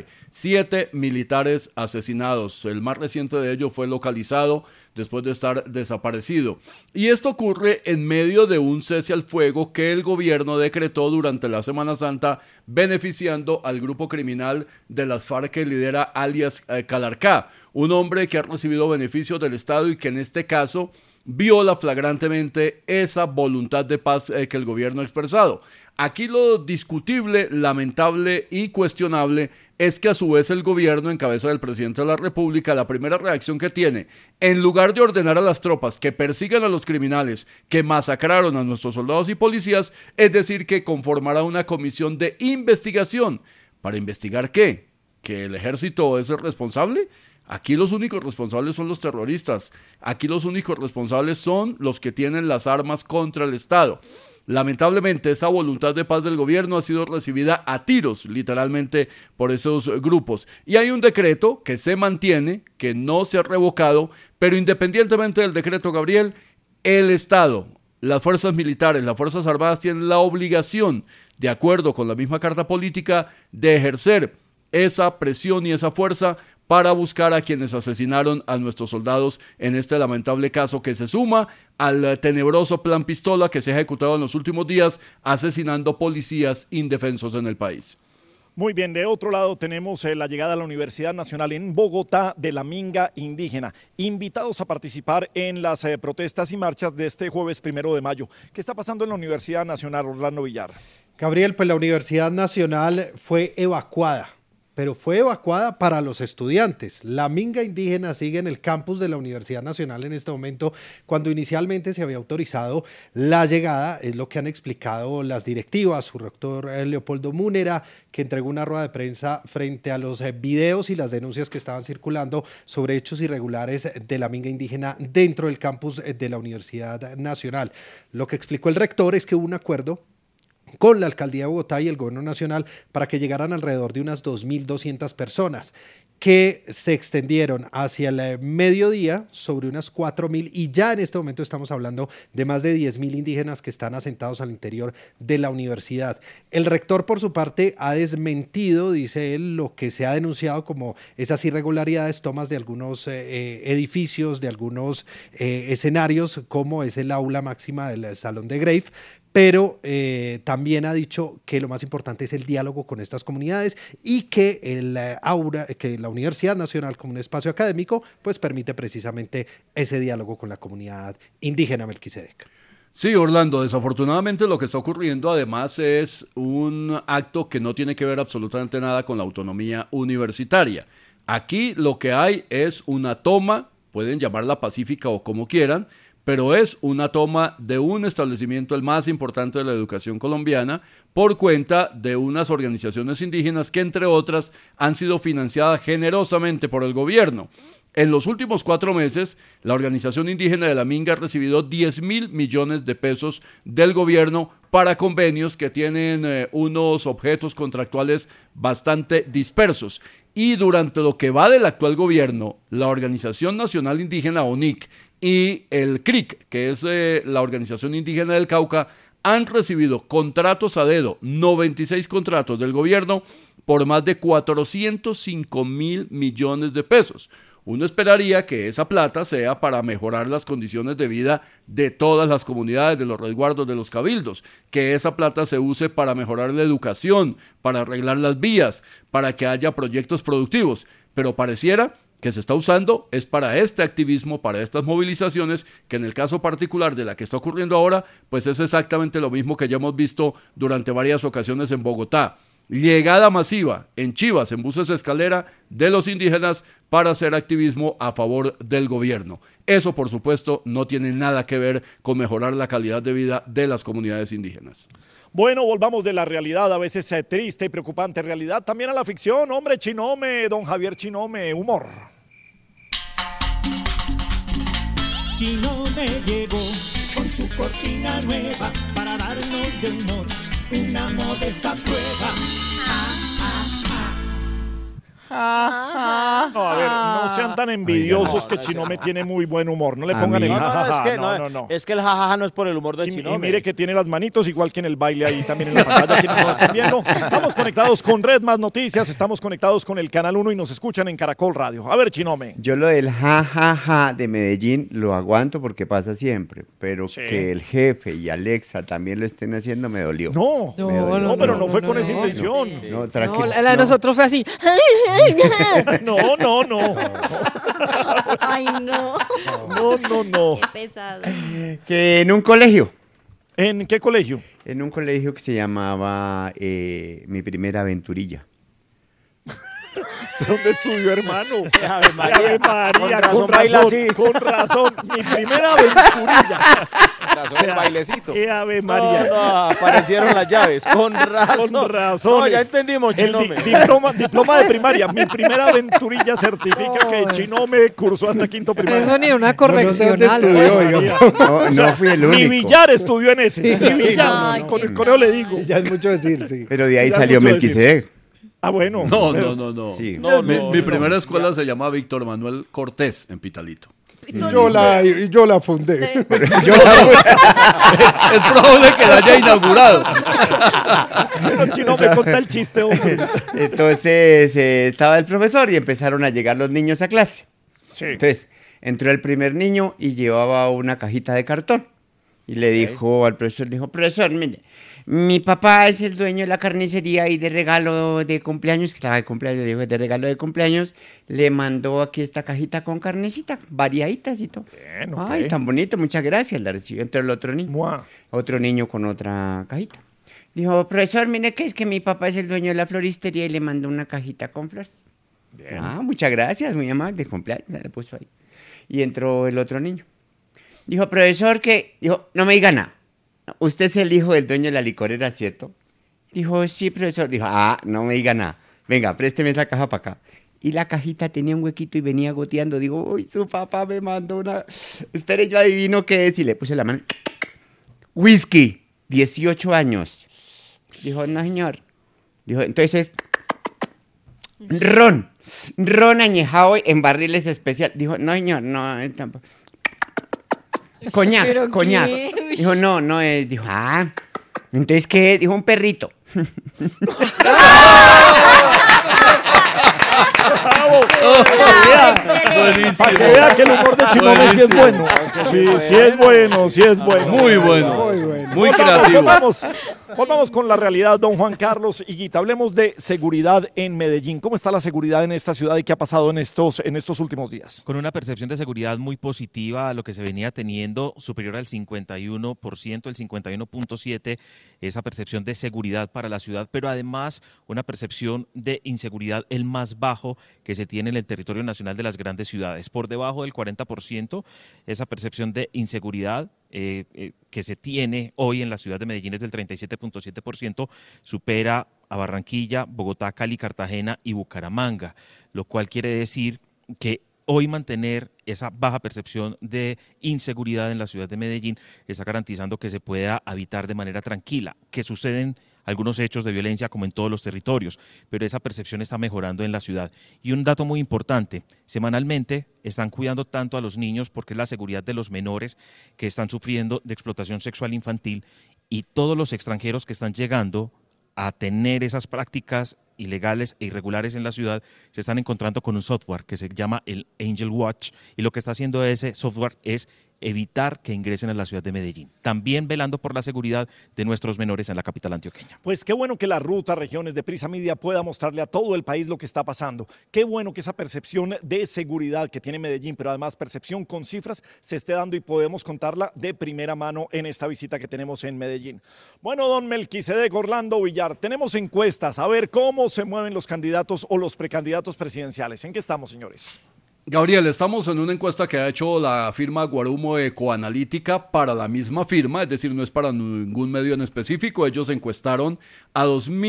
7 militares asesinados. El más reciente de ellos fue localizado después de estar desaparecido. Y esto ocurre en medio de un cese al fuego que el gobierno decretó durante la Semana Santa, beneficiando al grupo criminal de las FARC que lidera alias Calarcá, un hombre que ha recibido beneficios del Estado y que en este caso viola flagrantemente esa voluntad de paz que el gobierno ha expresado. Aquí lo discutible, lamentable y cuestionable es que a su vez el gobierno, en cabeza del presidente de la República, la primera reacción que tiene, en lugar de ordenar a las tropas que persigan a los criminales que masacraron a nuestros soldados y policías, es decir, que conformará una comisión de investigación. ¿Para investigar qué? ¿Que el ejército es el responsable? Aquí los únicos responsables son los terroristas. Aquí los únicos responsables son los que tienen las armas contra el Estado. Lamentablemente, esa voluntad de paz del gobierno ha sido recibida a tiros, literalmente, por esos grupos. Y hay un decreto que se mantiene, que no se ha revocado, pero independientemente del decreto, Gabriel, el Estado, las fuerzas militares, las fuerzas armadas tienen la obligación, de acuerdo con la misma carta política, de ejercer esa presión y esa fuerza para buscar a quienes asesinaron a nuestros soldados en este lamentable caso que se suma al tenebroso plan pistola que se ha ejecutado en los últimos días asesinando policías indefensos en el país. Muy bien, de otro lado tenemos la llegada a la Universidad Nacional en Bogotá de la Minga Indígena, invitados a participar en las protestas y marchas de este jueves 1 de mayo. ¿Qué está pasando en la Universidad Nacional, Orlando Villar? Gabriel, pues la Universidad Nacional fue evacuada pero fue evacuada para los estudiantes. La minga indígena sigue en el campus de la Universidad Nacional en este momento, cuando inicialmente se había autorizado la llegada, es lo que han explicado las directivas. Su rector Leopoldo Múnera, que entregó una rueda de prensa frente a los videos y las denuncias que estaban circulando sobre hechos irregulares de la minga indígena dentro del campus de la Universidad Nacional. Lo que explicó el rector es que hubo un acuerdo con la Alcaldía de Bogotá y el Gobierno Nacional para que llegaran alrededor de unas 2.200 personas, que se extendieron hacia el mediodía sobre unas 4.000, y ya en este momento estamos hablando de más de 10.000 indígenas que están asentados al interior de la universidad. El rector, por su parte, ha desmentido, dice él, lo que se ha denunciado como esas irregularidades, tomas de algunos edificios, de algunos escenarios, como es el aula máxima del Salón de Grave, pero también ha dicho que lo más importante es el diálogo con estas comunidades y que que la Universidad Nacional, como un espacio académico, pues permite precisamente ese diálogo con la comunidad indígena. Melquisedec. Sí, Orlando, desafortunadamente lo que está ocurriendo además es un acto que no tiene que ver absolutamente nada con la autonomía universitaria. Aquí lo que hay es una toma, pueden llamarla pacífica o como quieran, pero es una toma de un establecimiento, el más importante de la educación colombiana, por cuenta de unas organizaciones indígenas que, entre otras, han sido financiadas generosamente por el gobierno. En los últimos 4 meses, la Organización Indígena de la Minga ha recibido 10.000 millones de pesos del gobierno para convenios que tienen unos objetos contractuales bastante dispersos. Y durante lo que va del actual gobierno, la Organización Nacional Indígena, ONIC, y el CRIC, que es la Organización Indígena del Cauca, han recibido contratos a dedo, 96 contratos del gobierno, por más de 405.000 millones de pesos. Uno esperaría que esa plata sea para mejorar las condiciones de vida de todas las comunidades, de los resguardos, de los cabildos, que esa plata se use para mejorar la educación, para arreglar las vías, para que haya proyectos productivos, pero pareciera que se está usando es para este activismo, para estas movilizaciones, que en el caso particular de la que está ocurriendo ahora, pues es exactamente lo mismo que ya hemos visto durante varias ocasiones en Bogotá. Llegada masiva en Chivas, en buses de escalera de los indígenas para hacer activismo a favor del gobierno. Eso, por supuesto, no tiene nada que ver con mejorar la calidad de vida de las comunidades indígenas. Bueno, volvamos de la realidad, a veces triste y preocupante realidad, también a la ficción. Hombre, Chinome, don Javier Chinome, humor. Chinome llegó con su cortina nueva para darnos de honor una modesta prueba. No, a ver, no sean tan envidiosos, que Chinome tiene muy buen humor. No le pongan el jajaja. Es que el jajaja no es por el humor de Chinome. Y mire que tiene las manitos igual que en el baile ahí también en la pantalla, quienes nos están viendo. Estamos conectados con Red Más Noticias, estamos conectados con el Canal 1 y nos escuchan en Caracol Radio. A ver, Chinome. Yo lo del jajaja de Medellín lo aguanto porque pasa siempre, pero sí, que el jefe y Alexa también lo estén haciendo me dolió. No, pero no fue con esa intención. No, tranquilo. No, la de nosotros fue así. No. Ay, no. No. Qué pesado. Que en un colegio. ¿En qué colegio? En un colegio que se llamaba Mi Primera Aventurilla. ¿Dónde estudió, hermano? Ave María, con razón. Mi primera aventurilla. El bailecito. Ave María. No, aparecieron las llaves. Con razón. No, ya entendimos, Chinome. Diploma de primaria. Mi primera aventurilla certifica que Chinome cursó hasta quinto primaria. Eso ni una correccional. No fui el único. Mi Villar estudió en ese. Mi Villar. Con el correo le digo. Ya es mucho decir, sí. Pero de ahí salió Melquisedec. Ah, bueno. No. Sí. Mi primera escuela se llama Víctor Manuel Cortés en Pitalito. Yo la fundé. Es probable que la haya inaugurado. Pero Chino me conta el chiste, hombre. Entonces estaba el profesor y empezaron a llegar los niños a clase. Sí. Entonces entró el primer niño y llevaba una cajita de cartón. Y le dijo al profesor, profesor, mire, mi papá es el dueño de la carnicería y de regalo de cumpleaños, que estaba de cumpleaños, dijo, de regalo de cumpleaños, le mandó aquí esta cajita con carnecita, variaditas y todo. Bien, Ay, tan bonito, muchas gracias, la recibió. Entró el otro niño, otro niño con otra cajita. Dijo, profesor, mire que es que mi papá es el dueño de la floristería y le mandó una cajita con flores. Bien. Ah, muchas gracias, muy amable, cumpleaños, le puso ahí. Y entró el otro niño. Dijo, profesor, que... Dijo, no me diga nada. Usted es el hijo del dueño de la licorera, ¿cierto? Dijo, sí, profesor. Dijo, no me diga nada. Venga, présteme esa caja para acá. Y la cajita tenía un huequito y venía goteando. Digo, uy, su papá me mandó una... Espere, yo adivino qué es. Y le puse la mano. Whisky, 18 años. Dijo, no, señor. Dijo, entonces, ron añejado en barriles especial. Dijo, no, señor, no, tampoco. Coñac. Dijo, no es. Dijo, entonces, ¿qué es? Dijo, un perrito. Para que vea que el humor de Chimome sí es bueno. Sí es bueno. Muy bueno. Muy creativo. Volvamos con la realidad, don Juan Carlos Higuita. Hablemos de seguridad en Medellín. ¿Cómo está la seguridad en esta ciudad y qué ha pasado en estos últimos días? Con una percepción de seguridad muy positiva a lo que se venía teniendo, superior al 51%, el 51.7%, esa percepción de seguridad para la ciudad, pero además una percepción de inseguridad el más bajo que se tiene en el territorio nacional de las grandes ciudades. Por debajo del 40%, esa percepción de inseguridad que se tiene hoy en la ciudad de Medellín es del 37.7%, supera a Barranquilla, Bogotá, Cali, Cartagena y Bucaramanga, lo cual quiere decir que hoy mantener esa baja percepción de inseguridad en la ciudad de Medellín está garantizando que se pueda habitar de manera tranquila, que suceden algunos hechos de violencia como en todos los territorios, pero esa percepción está mejorando en la ciudad. Y un dato muy importante, semanalmente están cuidando tanto a los niños porque es la seguridad de los menores que están sufriendo de explotación sexual infantil y todos los extranjeros que están llegando a tener esas prácticas ilegales e irregulares en la ciudad se están encontrando con un software que se llama el Angel Watch y lo que está haciendo ese software es evitar que ingresen a la ciudad de Medellín, también velando por la seguridad de nuestros menores en la capital antioqueña. Pues qué bueno que la ruta Regiones de Prisa Media pueda mostrarle a todo el país lo que está pasando. Qué bueno que esa percepción de seguridad que tiene Medellín, pero además percepción con cifras, se esté dando y podemos contarla de primera mano en esta visita que tenemos en Medellín. Bueno, don Melquisedec Orlando Villar, tenemos encuestas, a ver cómo se mueven los candidatos o los precandidatos presidenciales. ¿En qué estamos, señores? Gabriel, estamos en una encuesta que ha hecho la firma Guarumo Ecoanalítica para la misma firma, es decir, no es para ningún medio en específico. Ellos encuestaron a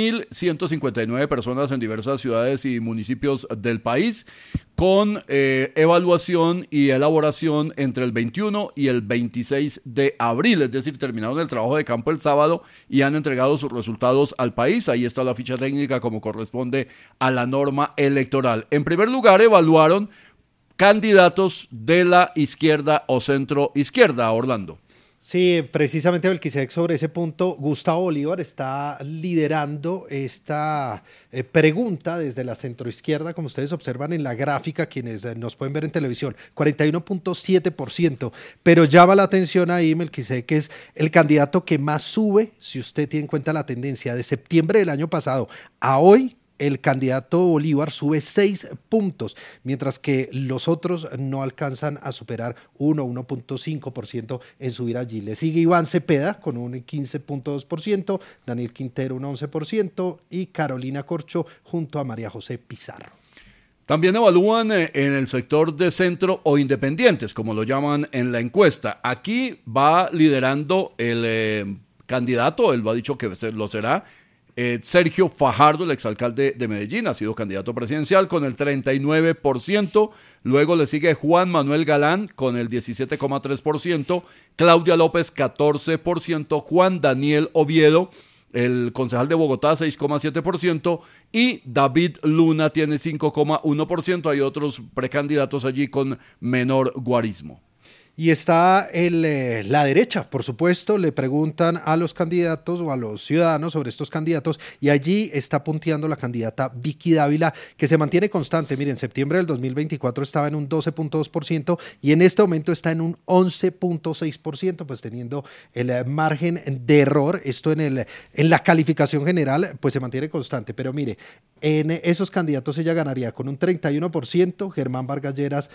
2.159 personas en diversas ciudades y municipios del país con evaluación y elaboración entre el 21 y el 26 de abril, es decir, terminaron el trabajo de campo el sábado y han entregado sus resultados al país. Ahí está la ficha técnica como corresponde a la norma electoral. En primer lugar, evaluaron candidatos de la izquierda o centro izquierda, Orlando. Sí, precisamente Melquisedec, sobre ese punto, Gustavo Bolívar está liderando esta pregunta desde la centroizquierda, como ustedes observan en la gráfica, quienes nos pueden ver en televisión, 41.7%, pero llama la atención ahí, Melquisedec, que es el candidato que más sube, si usted tiene en cuenta la tendencia de septiembre del año pasado a hoy. El candidato Bolívar sube 6 puntos, mientras que los otros no alcanzan a superar 1.5% en subir allí. Le sigue Iván Cepeda con un 15.2%, Daniel Quintero un 11% y Carolina Corcho junto a María José Pizarro. También evalúan en el sector de centro o independientes, como lo llaman en la encuesta. Aquí va liderando el candidato, él lo ha dicho que lo será, Sergio Fajardo, el exalcalde de Medellín, ha sido candidato presidencial con el 39%, luego le sigue Juan Manuel Galán con el 17.3%, Claudia López 14%, Juan Daniel Oviedo, el concejal de Bogotá 6.7% y David Luna tiene 5.1%, hay otros precandidatos allí con menor guarismo. Y está la derecha, por supuesto, le preguntan a los candidatos o a los ciudadanos sobre estos candidatos y allí está punteando la candidata Vicky Dávila, que se mantiene constante. Miren, en septiembre del 2024 estaba en un 12.2% y en este momento está en un 11.6%, pues teniendo el margen de error, esto en la calificación general, pues se mantiene constante. Pero mire, En esos candidatos ella ganaría con un 31%, Germán Vargas Lleras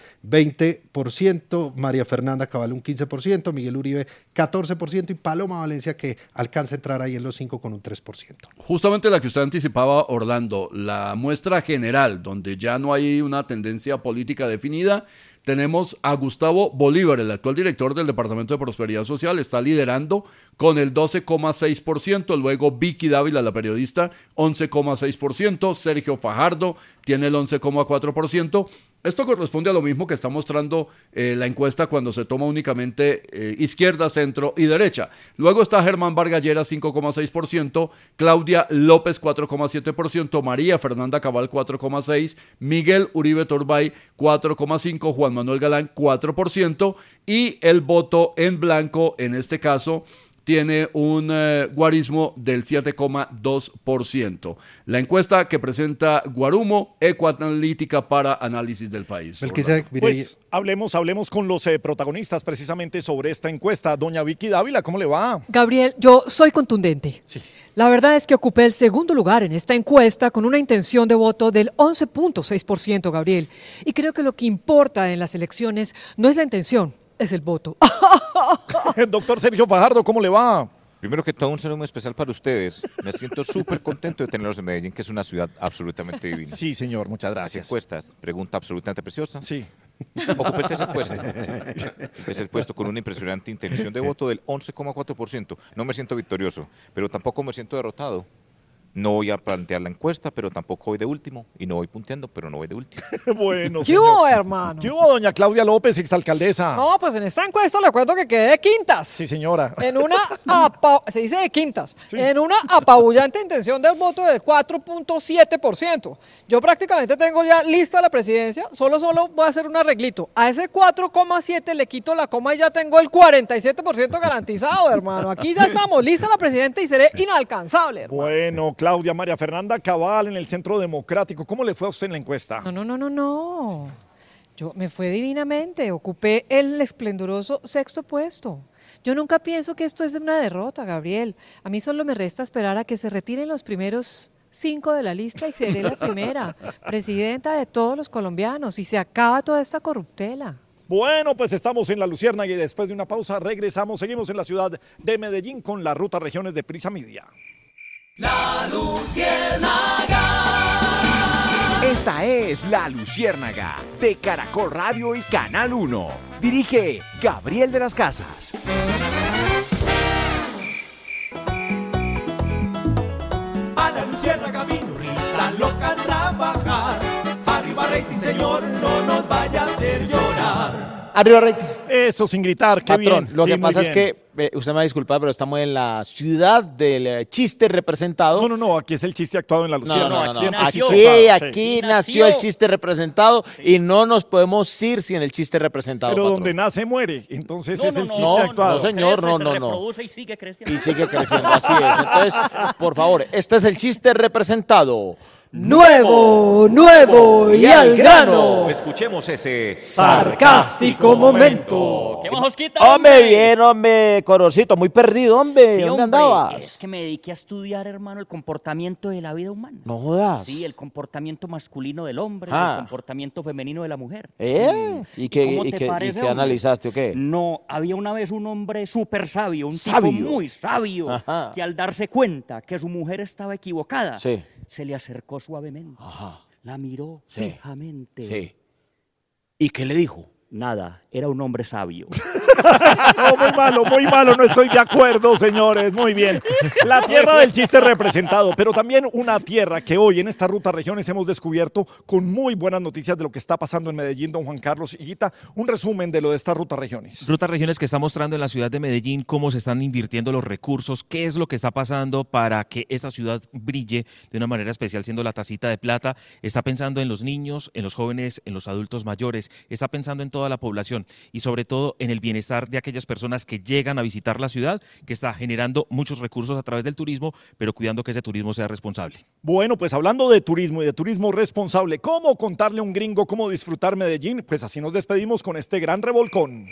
20%, María Fernanda Cabal un 15%, Miguel Uribe 14% y Paloma Valencia, que alcanza a entrar ahí en los 5 con un 3%. Justamente la que usted anticipaba, Orlando, la muestra general, donde ya no hay una tendencia política definida. Tenemos a Gustavo Bolívar, el actual director del Departamento de Prosperidad Social, está liderando con el 12,6%, luego Vicky Dávila, la periodista, 11,6%, Sergio Fajardo tiene el 11,4%. Esto corresponde a lo mismo que está mostrando la encuesta cuando se toma únicamente izquierda, centro y derecha. Luego está Germán Vargas Lleras, 5,6%, Claudia López, 4,7%, María Fernanda Cabal, 4,6%, Miguel Uribe Turbay, 4,5%, Juan Manuel Galán, 4%, y el voto en blanco, en este caso, tiene un guarismo del 7,2%. La encuesta que presenta Guarumo, Ecoanalítica para Análisis del País. Pues hablemos con los protagonistas precisamente sobre esta encuesta. Doña Vicky Dávila, ¿cómo le va? Gabriel, yo soy contundente. Sí. La verdad es que ocupé el segundo lugar en esta encuesta con una intención de voto del 11,6%, Gabriel. Y creo que lo que importa en las elecciones no es la intención, es el voto. Doctor Sergio Fajardo, ¿cómo le va? Primero que todo, un saludo muy especial para ustedes. Me siento súper contento de tenerlos en Medellín, que es una ciudad absolutamente divina. Sí, señor, muchas gracias. Las encuestas, pregunta absolutamente preciosa. Sí. Ocupé el tercer puesto. El tercer puesto con una impresionante intención de voto del 11,4%. No me siento victorioso, pero tampoco me siento derrotado. No voy a plantear la encuesta, pero tampoco voy de último. Y no voy punteando, pero no voy de último. Bueno, ¿Qué hubo, hermano? ¿Qué hubo, doña Claudia López, exalcaldesa? No, pues en esta encuesta le cuento que quedé de quintas. Sí, señora. En una, se dice de quintas, sí. En una apabullante intención del voto del 4,7%. Yo prácticamente tengo ya lista la presidencia, solo voy a hacer un arreglito. A ese 4,7 le quito la coma y ya tengo el 47% garantizado, hermano. Aquí ya estamos, lista la presidenta y seré inalcanzable, hermano. Bueno, Claudia María Fernanda Cabal en el Centro Democrático. ¿Cómo le fue a usted en la encuesta? No. Yo me fue divinamente, ocupé el esplendoroso sexto puesto. Yo nunca pienso que esto es una derrota, Gabriel. A mí solo me resta esperar a que se retiren los primeros 5 de la lista y seré la primera presidenta de todos los colombianos y se acaba toda esta corruptela. Bueno, pues estamos en La Luciérnaga y después de una pausa regresamos. Seguimos en la ciudad de Medellín con la Ruta Regiones de Prisa Media. La Luciérnaga. Esta es La Luciérnaga de Caracol Radio y Canal 1. Dirige Gabriel de las Casas. A la Luciérnaga vino risa loca a trabajar. Arriba rating, señor, no nos vaya a hacer llorar. Arriba rating. Eso sin gritar, qué Patrón, bien. lo Sí, que muy pasa es bien. que, usted me va a disculpar, pero estamos en la ciudad del chiste representado. No, aquí es el chiste actuado en La Luciérnaga. Aquí nació el chiste representado y no nos podemos ir sin el chiste representado, Pero patrón. donde nace muere, entonces es el chiste actuado. No, señor, Crece, se no. reproduce y sigue creciendo. Y sigue creciendo, así es. Entonces, por favor, este es el chiste representado. Nuevo y al grano. Escuchemos ese Sarcástico momento. ¿Qué más os quita, Hombre, bien, hombre, Corocito, muy perdido, hombre. Sí, ¿Dónde hombre, andabas? es que me dediqué a estudiar, hermano, el comportamiento de la vida humana. No jodas. Sí, el comportamiento masculino del hombre, Ah. el comportamiento femenino de la mujer. ¿Y ¿Cómo te qué parece, hombre? analizaste o qué? No, había una vez un hombre súper sabio, un ¿Sabio? tipo muy sabio, Ajá. que al darse cuenta que su mujer estaba equivocada, Sí. se le acercó suavemente, la miró Sí. fijamente. Sí. ¿Y qué le dijo? Nada, era un hombre sabio. No, muy malo, no estoy de acuerdo, señores. Muy bien. La tierra del chiste representado, pero también una tierra que hoy en esta Ruta Regiones hemos descubierto con muy buenas noticias de lo que está pasando en Medellín. Don Juan Carlos Higuita, un resumen de lo de esta Ruta Regiones. Ruta Regiones que está mostrando en la ciudad de Medellín cómo se están invirtiendo los recursos, qué es lo que está pasando para que esta ciudad brille de una manera especial, siendo la tacita de plata. Está pensando en los niños, en los jóvenes, en los adultos mayores, está pensando en toda la población y sobre todo en el bienestar de aquellas personas que llegan a visitar la ciudad, que está generando muchos recursos a través del turismo, pero cuidando que ese turismo sea responsable. Bueno, pues hablando de turismo y de turismo responsable, ¿cómo contarle a un gringo cómo disfrutar Medellín? Pues así nos despedimos con este gran revolcón.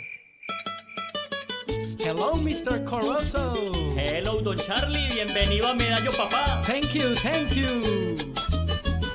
Hello, Mr. Corozo. Hello, don Charlie, bienvenido a Medallo, papá. Thank you.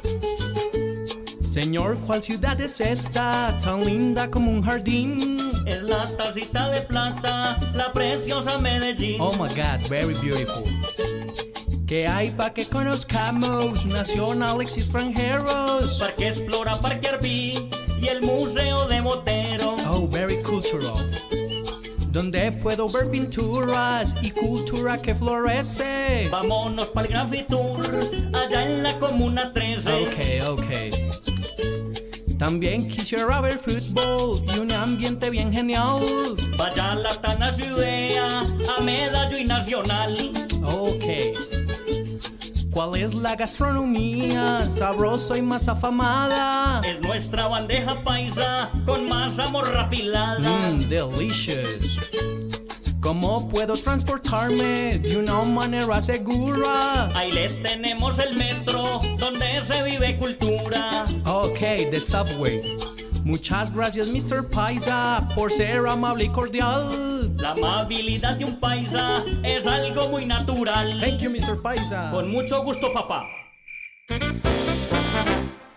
Señor, ¿cuál ciudad es esta? Tan linda como un jardín. Es la tacita de plata, la preciosa Medellín. Oh my God, very beautiful. ¿Qué hay pa' que conozcamos? Nacionales y extranjeros. Parque Explora, Parque Arví y el Museo de Botero. Oh, very cultural. Donde puedo ver pinturas y cultura que florece. Vámonos pa'l Graffitour, allá en la Comuna 13. Ok. También quisiera ver fútbol y un ambiente bien genial. Vaya a la Tana Ciudad, a Medallo y Nacional. Ok. ¿Cuál es la gastronomía sabrosa y más afamada? Es nuestra bandeja paisa con masa morrapilada. Delicious. ¿Cómo puedo transportarme de una manera segura? Ahí le tenemos el metro, donde se vive cultura. Ok, the subway. Muchas gracias, Mr. Paisa, por ser amable y cordial. La amabilidad de un paisa es algo muy natural. Thank you, Mr. Paisa. Con mucho gusto, papá.